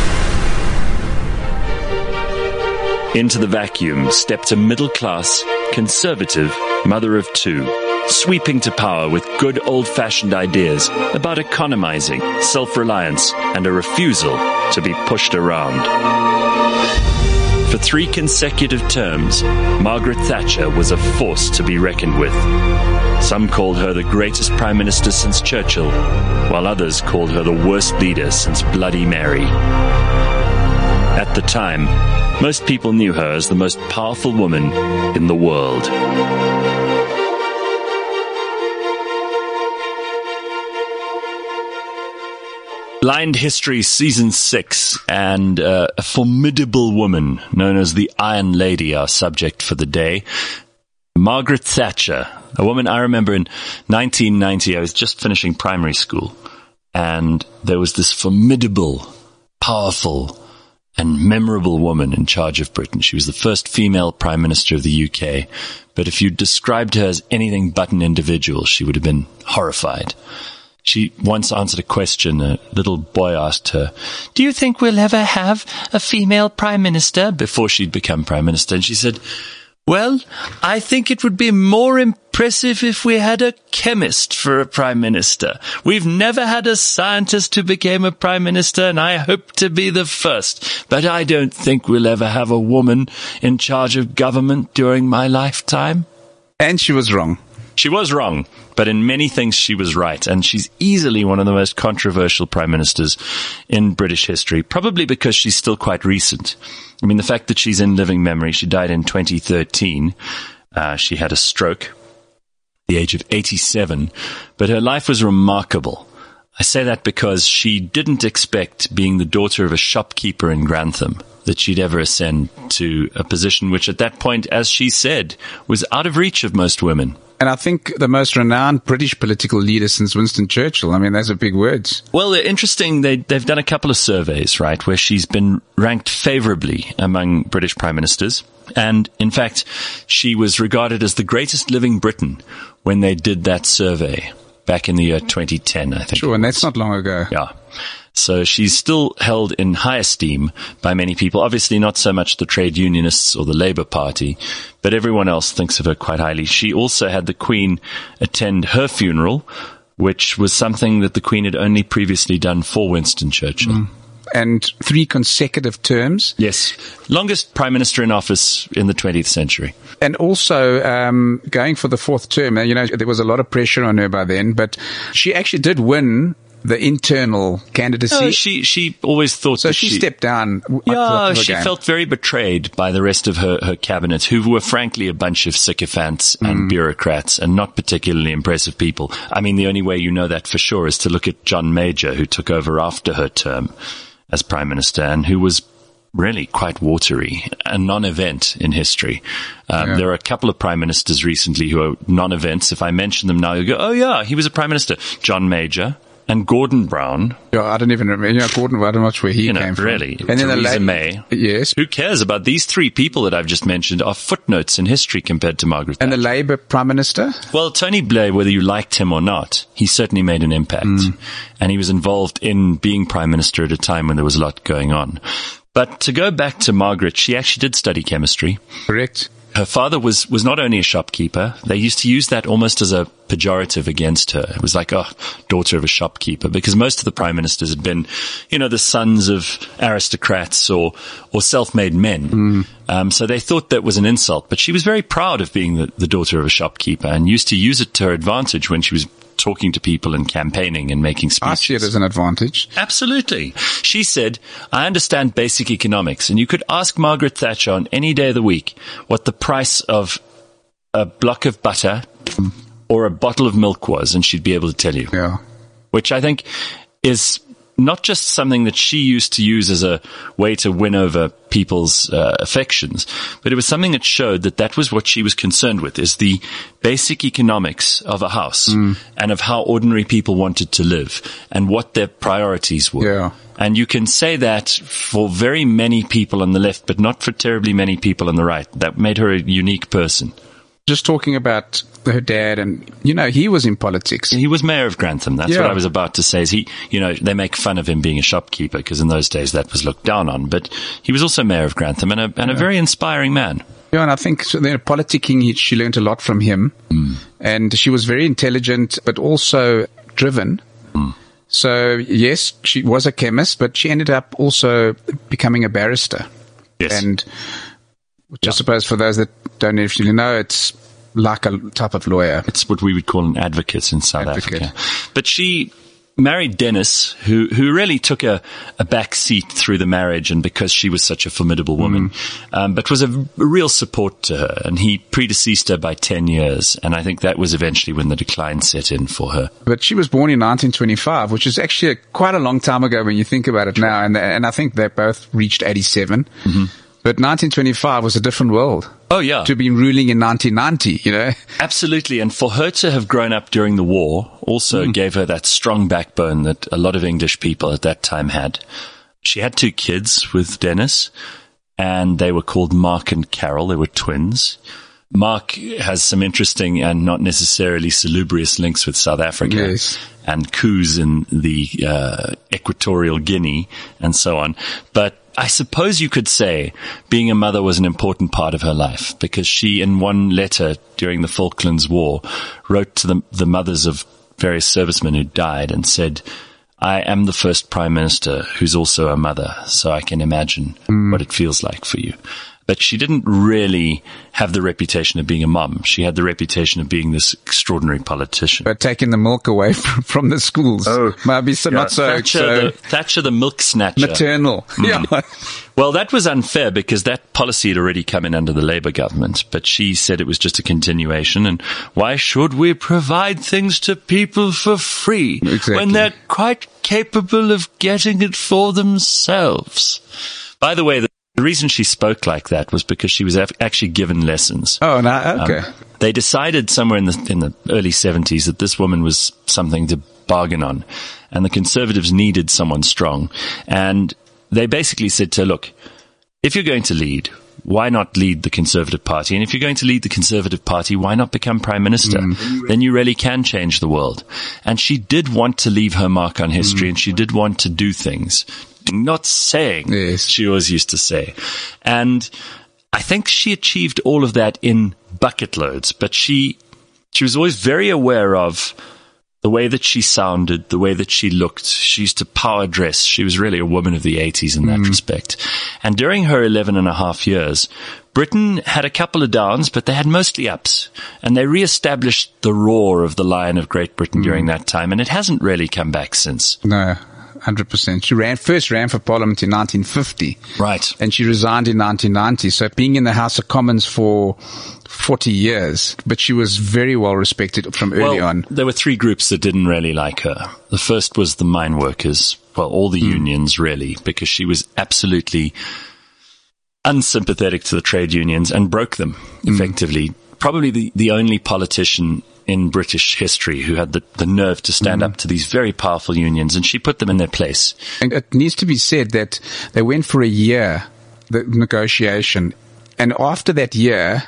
[SPEAKER 2] Into the vacuum stepped a middle-class, conservative mother of two, sweeping to power with good old-fashioned ideas about economizing, self-reliance, and a refusal to be pushed around. For 3 consecutive terms, Margaret Thatcher was a force to be reckoned with. Some called her the greatest prime minister since Churchill, while others called her the worst leader since Bloody Mary. At the time, most people knew her as the most powerful woman in the world. Blind History Season 6, and a formidable woman known as the Iron Lady, our subject for the day. Margaret Thatcher, a woman I remember in 1990, I was just finishing primary school, and there was this formidable, powerful, and memorable woman in charge of Britain. She was the first female Prime Minister of the UK, but if you described her as anything but an individual, she would have been horrified. She once answered a question. A little boy asked her, "Do you think we'll ever have a female Prime Minister?" before she'd become Prime Minister. And she said, "Well, I think it would be more impressive if we had a chemist for a Prime Minister. We've never had a scientist who became a Prime Minister, and I hope to be the first. But I don't think we'll ever have a woman in charge of government during my lifetime."
[SPEAKER 1] And she was wrong.
[SPEAKER 2] She was wrong, but in many things she was right, and she's easily one of the most controversial prime ministers in British history, probably because she's still quite recent. I mean, the fact that she's in living memory, she died in 2013. She had a stroke at the age of 87, but her life was remarkable. I say that because she didn't expect, being the daughter of a shopkeeper in Grantham, that she'd ever ascend to a position which at that point, as she said, was out of reach of most women.
[SPEAKER 1] And I think the most renowned British political leader since Winston Churchill. I mean, those are big words.
[SPEAKER 2] Well, they're interesting. They've done a couple of surveys, right, where she's been ranked favorably among British prime ministers. And in fact, she was regarded as the greatest living Briton when they did that survey back in the year 2010, I think.
[SPEAKER 1] Sure, and that's not long ago.
[SPEAKER 2] Yeah. So she's still held in high esteem by many people. Obviously not so much the trade unionists or the Labour Party, but everyone else thinks of her quite highly. She also had the Queen attend her funeral, which was something that the Queen had only previously done for Winston Churchill.
[SPEAKER 1] And 3 consecutive terms.
[SPEAKER 2] Yes. Longest prime minister in office in the 20th century.
[SPEAKER 1] And also going for the 4th term. You know, there was a lot of pressure on her by then, but she actually did win the internal candidacy.
[SPEAKER 2] No, she always thought
[SPEAKER 1] so
[SPEAKER 2] that
[SPEAKER 1] she stepped down.
[SPEAKER 2] Yeah, she felt very betrayed by the rest of her cabinet, who were frankly a bunch of sycophants and bureaucrats and not particularly impressive people. I mean, the only way you know that for sure is to look at John Major, who took over after her term as prime minister and who was really quite watery, a non-event in history. There are a couple of prime ministers recently who are non-events. If I mention them now, you go, oh yeah, he was a prime minister. John Major and Gordon Brown.
[SPEAKER 1] Yeah, I don't even remember. You know, Gordon, I don't know where he came from.
[SPEAKER 2] Really.
[SPEAKER 1] And then
[SPEAKER 2] Theresa May.
[SPEAKER 1] Yes.
[SPEAKER 2] Who cares about these 3 people that I've just mentioned are footnotes in history compared to Margaret Thatcher.
[SPEAKER 1] And the Labour Prime Minister?
[SPEAKER 2] Well, Tony Blair, whether you liked him or not, he certainly made an impact. And he was involved in being Prime Minister at a time when there was a lot going on. But to go back to Margaret, she actually did study chemistry.
[SPEAKER 1] Correct.
[SPEAKER 2] Her father was not only a shopkeeper. They used to use that almost as a pejorative against her. It was like, oh, daughter of a shopkeeper, because most of the prime ministers had been, you know, the sons of aristocrats or self-made men. So they thought that was an insult, but she was very proud of being the daughter of a shopkeeper and used to use it to her advantage when she was talking to people and campaigning and making speeches.
[SPEAKER 1] I see it as an advantage.
[SPEAKER 2] Absolutely. She said, I understand basic economics, and you could ask Margaret Thatcher on any day of the week what the price of a block of butter or a bottle of milk was, and she'd be able to tell you.
[SPEAKER 1] Yeah.
[SPEAKER 2] Which I think is not just something that she used to use as a way to win over people's affections, but it was something that showed that was what she was concerned with, is the basic economics of a house and of how ordinary people wanted to live and what their priorities were.
[SPEAKER 1] Yeah.
[SPEAKER 2] And you can say that for very many people on the left, but not for terribly many people on the right. That made her a unique person.
[SPEAKER 1] Just talking about her dad, and, you know, he was in politics.
[SPEAKER 2] He was mayor of Grantham. That's what I was about to say. Is he, you know, they make fun of him being a shopkeeper because in those days that was looked down on. But he was also mayor of Grantham and a very inspiring man.
[SPEAKER 1] Yeah, and I think politicking, she learned a lot from him. And she was very intelligent, but also driven. So, yes, she was a chemist, but she ended up also becoming a barrister.
[SPEAKER 2] Yes.
[SPEAKER 1] And which I suppose for those that don't actually know, it's like a type of lawyer.
[SPEAKER 2] It's what we would call an advocate in South Africa. But she married Dennis, who really took a back seat through the marriage, and because she was such a formidable woman, but was a real support to her. And he predeceased her by 10 years. And I think that was eventually when the decline set in for her.
[SPEAKER 1] But she was born in 1925, which is actually quite a long time ago when you think about it now. And I think they both reached 87. But 1925 was a different world.
[SPEAKER 2] Oh, yeah.
[SPEAKER 1] To be ruling in 1990, you know?
[SPEAKER 2] Absolutely. And for her to have grown up during the war also gave her that strong backbone that a lot of English people at that time had. She had 2 kids with Dennis, and they were called Mark and Carol. They were twins. Mark has some interesting and not necessarily salubrious links with South Africa.
[SPEAKER 1] Yes.
[SPEAKER 2] And coups in the Equatorial Guinea and so on. But I suppose you could say being a mother was an important part of her life, because she, in one letter during the Falklands War, wrote to the mothers of various servicemen who died and said, I am the first prime minister who's also a mother, so I can imagine what it feels like for you. But she didn't really have the reputation of being a mom. She had the reputation of being this extraordinary politician.
[SPEAKER 1] But taking the milk away from the schools.
[SPEAKER 2] Oh,
[SPEAKER 1] maybe not so.
[SPEAKER 2] Thatcher the milk snatcher.
[SPEAKER 1] Maternal. Yeah.
[SPEAKER 2] Well, that was unfair because that policy had already come in under the Labour government. But she said it was just a continuation. And why should we provide things to people for free when they're quite capable of getting it for themselves? By the way, the The reason she spoke like that was because she was actually given lessons.
[SPEAKER 1] Oh, no, okay.
[SPEAKER 2] They decided somewhere in the early 70s that this woman was something to bargain on, and the Conservatives needed someone strong. And they basically said to her, look, if you're going to lead, why not lead the Conservative Party? And if you're going to lead the Conservative Party, why not become Prime Minister? Then you really can change the world. And she did want to leave her mark on history, and she did want to do things. Not saying,
[SPEAKER 1] yes,
[SPEAKER 2] she always used to say. And I think she achieved all of that in bucket loads, but she was always very aware of the way that she sounded, the way that she looked. She used to power dress. She was really a woman of the 80s in that respect. And during her 11 and a half years, Britain had a couple of downs, but they had mostly ups. And they reestablished the roar of the Lion of Great Britain during that time, and it hasn't really come back since.
[SPEAKER 1] No. 100%. She first ran for Parliament in 1950.
[SPEAKER 2] Right.
[SPEAKER 1] And she resigned in 1990. So being in the House of Commons for 40 years, but she was very well respected from early on.
[SPEAKER 2] There were three groups that didn't really like her. The first was the mine workers. Well, all the unions really, because she was absolutely unsympathetic to the trade unions and broke them effectively. Probably the only politician in British history who had the nerve to stand up to these very powerful unions, and she put them in their place.
[SPEAKER 1] And it needs to be said that they went for a year, the negotiation, and after that year,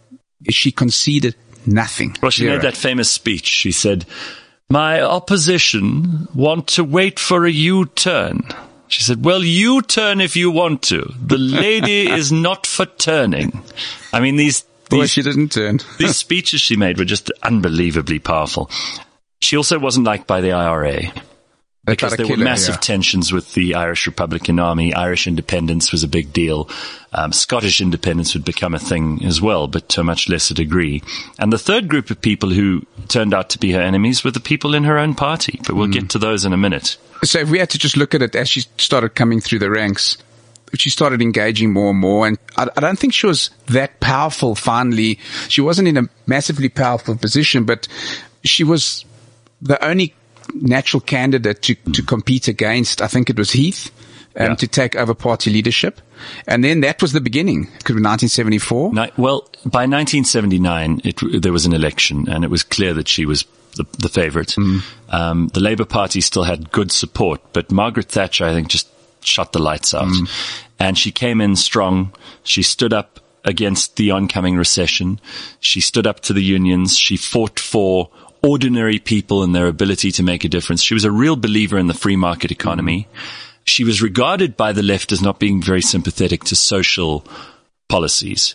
[SPEAKER 1] she conceded nothing.
[SPEAKER 2] Well, she made that famous speech. She said, "My opposition want to wait for a U-turn." She said, "Well, you turn if you want to. The lady is not for turning." I mean,
[SPEAKER 1] she didn't turn.
[SPEAKER 2] These speeches she made were just unbelievably powerful. She also wasn't liked by the IRA because there were massive tensions with the Irish Republican Army. Irish independence was a big deal. Scottish independence would become a thing as well, but to a much lesser degree. And the third group of people who turned out to be her enemies were the people in her own party. But we'll get to those in a minute.
[SPEAKER 1] So if we had to just look at it as she started coming through the ranks, she started engaging more and more, and I don't think she was that powerful finally. She wasn't in a massively powerful position, but she was the only natural candidate to compete against, I think it was Heath, to take over party leadership. And then that was the beginning. It could be 1974.
[SPEAKER 2] Well, by 1979, there was an election, and it was clear that she was the favorite. The Labour Party still had good support, but Margaret Thatcher, I think, just shut the lights out. And she came in strong. She stood up against the oncoming recession. She stood up to the unions. She fought for ordinary people and their ability to make a difference. She was a real believer in the free market economy. She was regarded by the left as not being very sympathetic to social policies.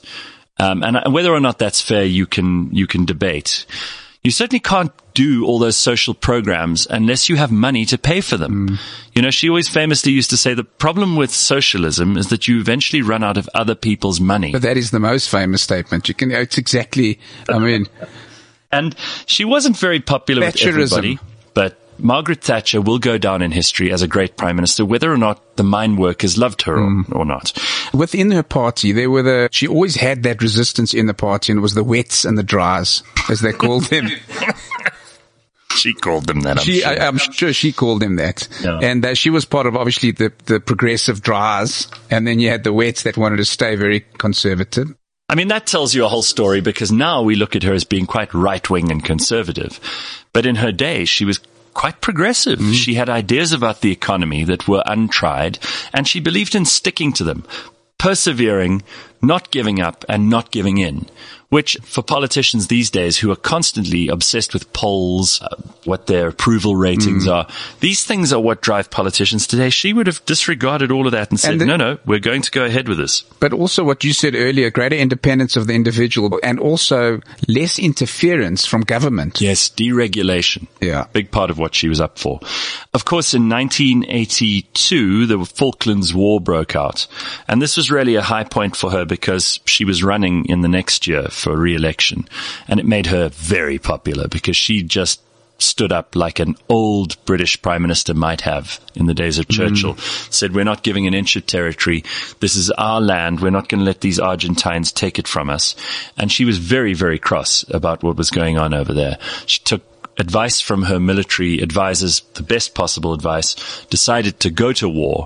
[SPEAKER 2] And whether or not that's fair, you can debate. You certainly can't do all those social programs unless you have money to pay for them. You know, she always famously used to say the problem with socialism is that you eventually run out of other people's money.
[SPEAKER 1] But that is the most famous statement. It's exactly,
[SPEAKER 2] And she wasn't very popular with everybody, but Margaret Thatcher will go down in history as a great prime minister, whether or not the mine workers loved her or not.
[SPEAKER 1] Within her party, she always had that resistance in the party, and it was the wets and the dries, as they called them.
[SPEAKER 2] She called them that,
[SPEAKER 1] I'm sure she called them that.
[SPEAKER 2] Yeah.
[SPEAKER 1] And she was part of, obviously, the progressive dries, and then you had the wets that wanted to stay very conservative.
[SPEAKER 2] I mean, that tells you a whole story, because now we look at her as being quite right-wing and conservative. But in her day, she was quite progressive. She had ideas about the economy that were untried, and she believed in sticking to them, persevering, not giving up, and not giving in. Which, for politicians these days who are constantly obsessed with polls, what their approval ratings are, these things are what drive politicians today. She would have disregarded all of that and said, no, we're going to go ahead with this.
[SPEAKER 1] But also what you said earlier, greater independence of the individual, and also less interference from government.
[SPEAKER 2] Yes, deregulation.
[SPEAKER 1] Yeah.
[SPEAKER 2] Big part of what she was up for. Of course, in 1982, the Falklands War broke out. And this was really a high point for her because she was running in the next year for re-election, and it made her very popular because she just stood up like an old British Prime Minister might have in the days of Churchill, said, we're not giving an inch of territory. This is our land. We're not going to let these Argentines take it from us. And she was very, very cross about what was going on over there. She took advice from her military advisors, the best possible advice, decided to go to war.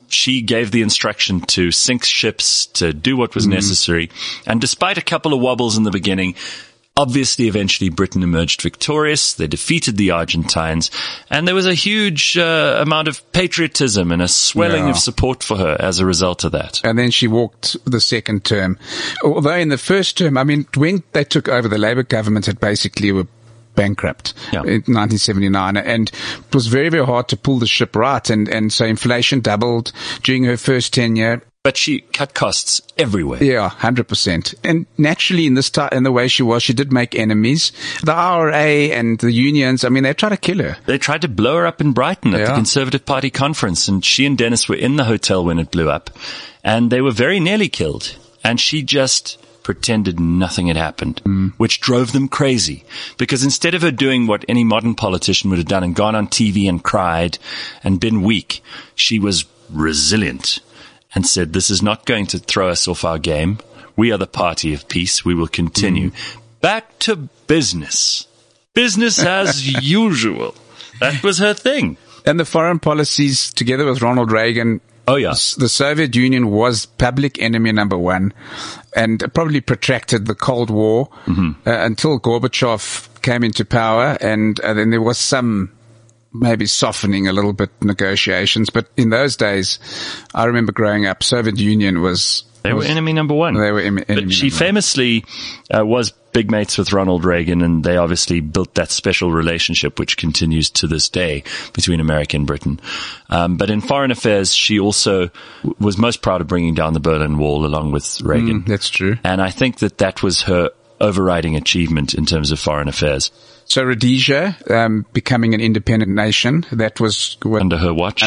[SPEAKER 2] She gave the instruction to sink ships, to do what was necessary. And despite a couple of wobbles in the beginning, obviously, eventually, Britain emerged victorious. They defeated the Argentines, and there was a huge amount of patriotism and a swelling of support for her as a result of that.
[SPEAKER 1] And then she walked the second term. Although in the first term, I mean, when they took over, the Labour government had basically were bankrupt in 1979, and it was very, very hard to pull the ship right. And so inflation doubled during her first tenure.
[SPEAKER 2] But she cut costs everywhere.
[SPEAKER 1] Yeah, 100%. And naturally, in the way she was, she did make enemies. The IRA and the unions, I mean, they tried to kill her.
[SPEAKER 2] They tried to blow her up in Brighton at the Conservative Party conference, and she and Dennis were in the hotel when it blew up, and they were very nearly killed. And she just pretended nothing had happened, which drove them crazy. Because instead of her doing what any modern politician would have done and gone on TV and cried and been weak, she was resilient and said, this is not going to throw us off our game. We are the party of peace. We will continue. Back to business. Business as usual. That was her thing.
[SPEAKER 1] And the foreign policies, together with Ronald Reagan, the Soviet Union was public enemy number one, and probably protracted the Cold War until Gorbachev came into power, and then there was some maybe softening a little bit negotiations. But in those days, I remember growing up, Soviet Union was...
[SPEAKER 2] They were enemy number one.
[SPEAKER 1] They were enemy
[SPEAKER 2] But she famously was big mates with Ronald Reagan, and they obviously built that special relationship which continues to this day between America and Britain. But in foreign affairs, she also was most proud of bringing down the Berlin Wall along with Reagan.
[SPEAKER 1] That's true.
[SPEAKER 2] And I think that was her overriding achievement in terms of foreign affairs.
[SPEAKER 1] So Rhodesia, becoming an independent nation, that was
[SPEAKER 2] under her watch.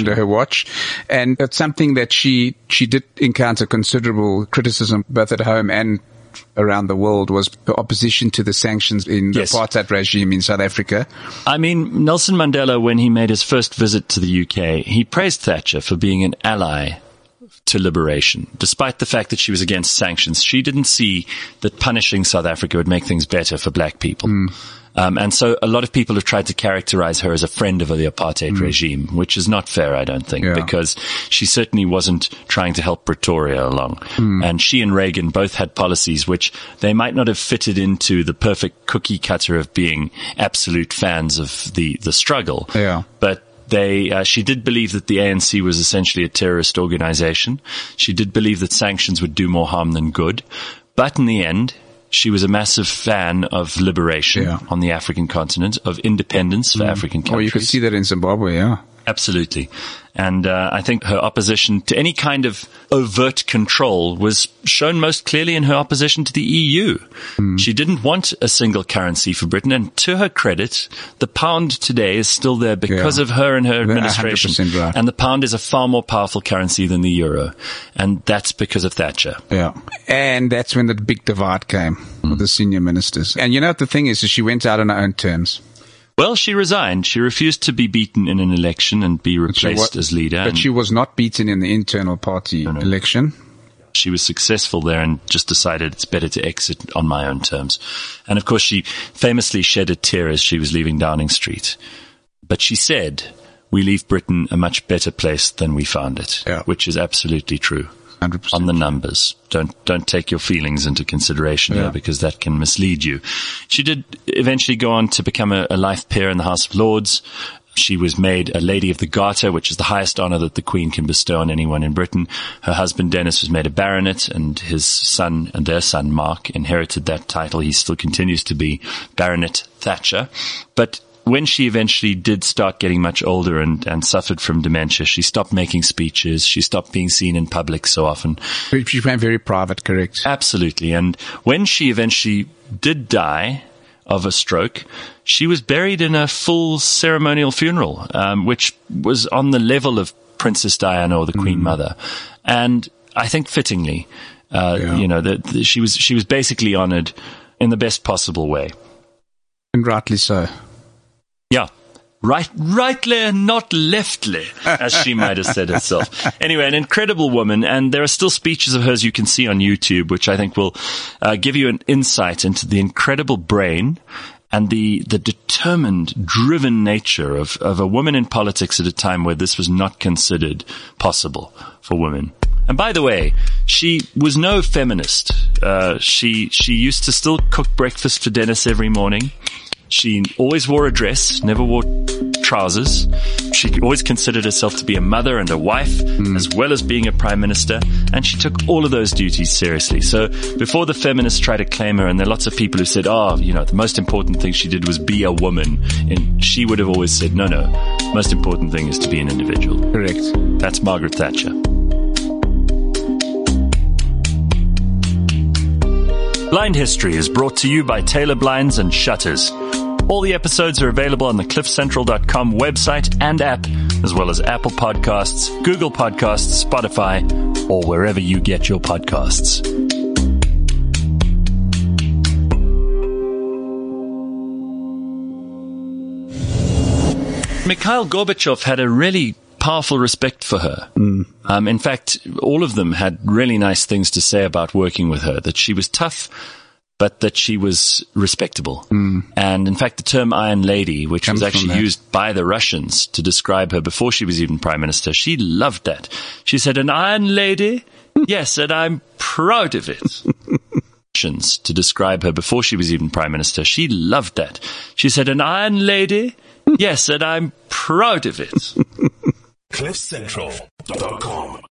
[SPEAKER 1] And it's something that she did encounter considerable criticism both at home and around the world, was the opposition to the sanctions in the apartheid regime in South Africa.
[SPEAKER 2] I mean, Nelson Mandela, when he made his first visit to the UK, he praised Thatcher for being an ally to liberation. Despite the fact that she was against sanctions, she didn't see that punishing South Africa would make things better for black people. And so a lot of people have tried to characterize her as a friend of the apartheid regime, which is not fair, I don't think, because she certainly wasn't trying to help Pretoria along. And she and Reagan both had policies which they might not have fitted into the perfect cookie cutter of being absolute fans of the struggle. But she did believe that the ANC was essentially a terrorist organization. She did believe that sanctions would do more harm than good. But in the end, she was a massive fan of liberation on the African continent, of independence for African countries.
[SPEAKER 1] Well, you could see that in Zimbabwe,
[SPEAKER 2] Absolutely. And I think her opposition to any kind of overt control was shown most clearly in her opposition to the EU. She didn't want a single currency for Britain, and to her credit, the pound today is still there because of her and her administration.
[SPEAKER 1] 100% right.
[SPEAKER 2] And the pound is a far more powerful currency than the euro, and that's because of Thatcher.
[SPEAKER 1] And that's when the big divide came with the senior ministers. And you know what the thing is she went out on her own terms.
[SPEAKER 2] Well, she resigned. She refused to be beaten in an election and be replaced as leader.
[SPEAKER 1] But she was not beaten in the internal party election.
[SPEAKER 2] She was successful there and just decided it's better to exit on my own terms. And of course, she famously shed a tear as she was leaving Downing Street. But she said, we leave Britain a much better place than we found it, which is absolutely true.
[SPEAKER 1] 100%.
[SPEAKER 2] On the numbers. Don't take your feelings into consideration here, because that can mislead you. She did eventually go on to become a life peer in the House of Lords. She was made a Lady of the Garter, which is the highest honor that the Queen can bestow on anyone in Britain. Her husband Dennis was made a baronet, and his son and their son Mark inherited that title. He still continues to be Baronet Thatcher. But when she eventually did start getting much older and suffered from dementia, she stopped making speeches. She stopped being seen in public so often.
[SPEAKER 1] She became very private, correct?
[SPEAKER 2] Absolutely. And when she eventually did die of a stroke, she was buried in a full ceremonial funeral, which was on the level of Princess Diana or the Queen Mother. And I think fittingly, she was basically honored in the best possible way.
[SPEAKER 1] And rightly so.
[SPEAKER 2] Yeah. Rightly, not leftly, as she might have said herself. Anyway, an incredible woman, and there are still speeches of hers you can see on YouTube, which I think will give you an insight into the incredible brain and the determined, driven nature of a woman in politics at a time where this was not considered possible for women. And by the way, she was no feminist. She used to still cook breakfast for Dennis every morning. She always wore a dress, never wore trousers. She always considered herself to be a mother and a wife, as well as being a prime minister. And she took all of those duties seriously. So before the feminists tried to claim her, and there are lots of people who said, the most important thing she did was be a woman. And she would have always said, no, most important thing is to be an individual.
[SPEAKER 1] Correct.
[SPEAKER 2] That's Margaret Thatcher. Blind History is brought to you by Taylor Blinds and Shutters. All the episodes are available on the cliffcentral.com website and app, as well as Apple Podcasts, Google Podcasts, Spotify, or wherever you get your podcasts. Mikhail Gorbachev had a really powerful respect for her. In fact, all of them had really nice things to say about working with her, that she was tough, but that she was respectable. And in fact, the term Iron Lady, which was actually used by the Russians to describe her before she was even prime minister, she loved that. She said, an Iron Lady? Yes, and I'm proud of it. To describe her before she was even prime minister, she loved that. She said, an Iron Lady? Yes, and I'm proud of it.
[SPEAKER 5] cliffcentral.com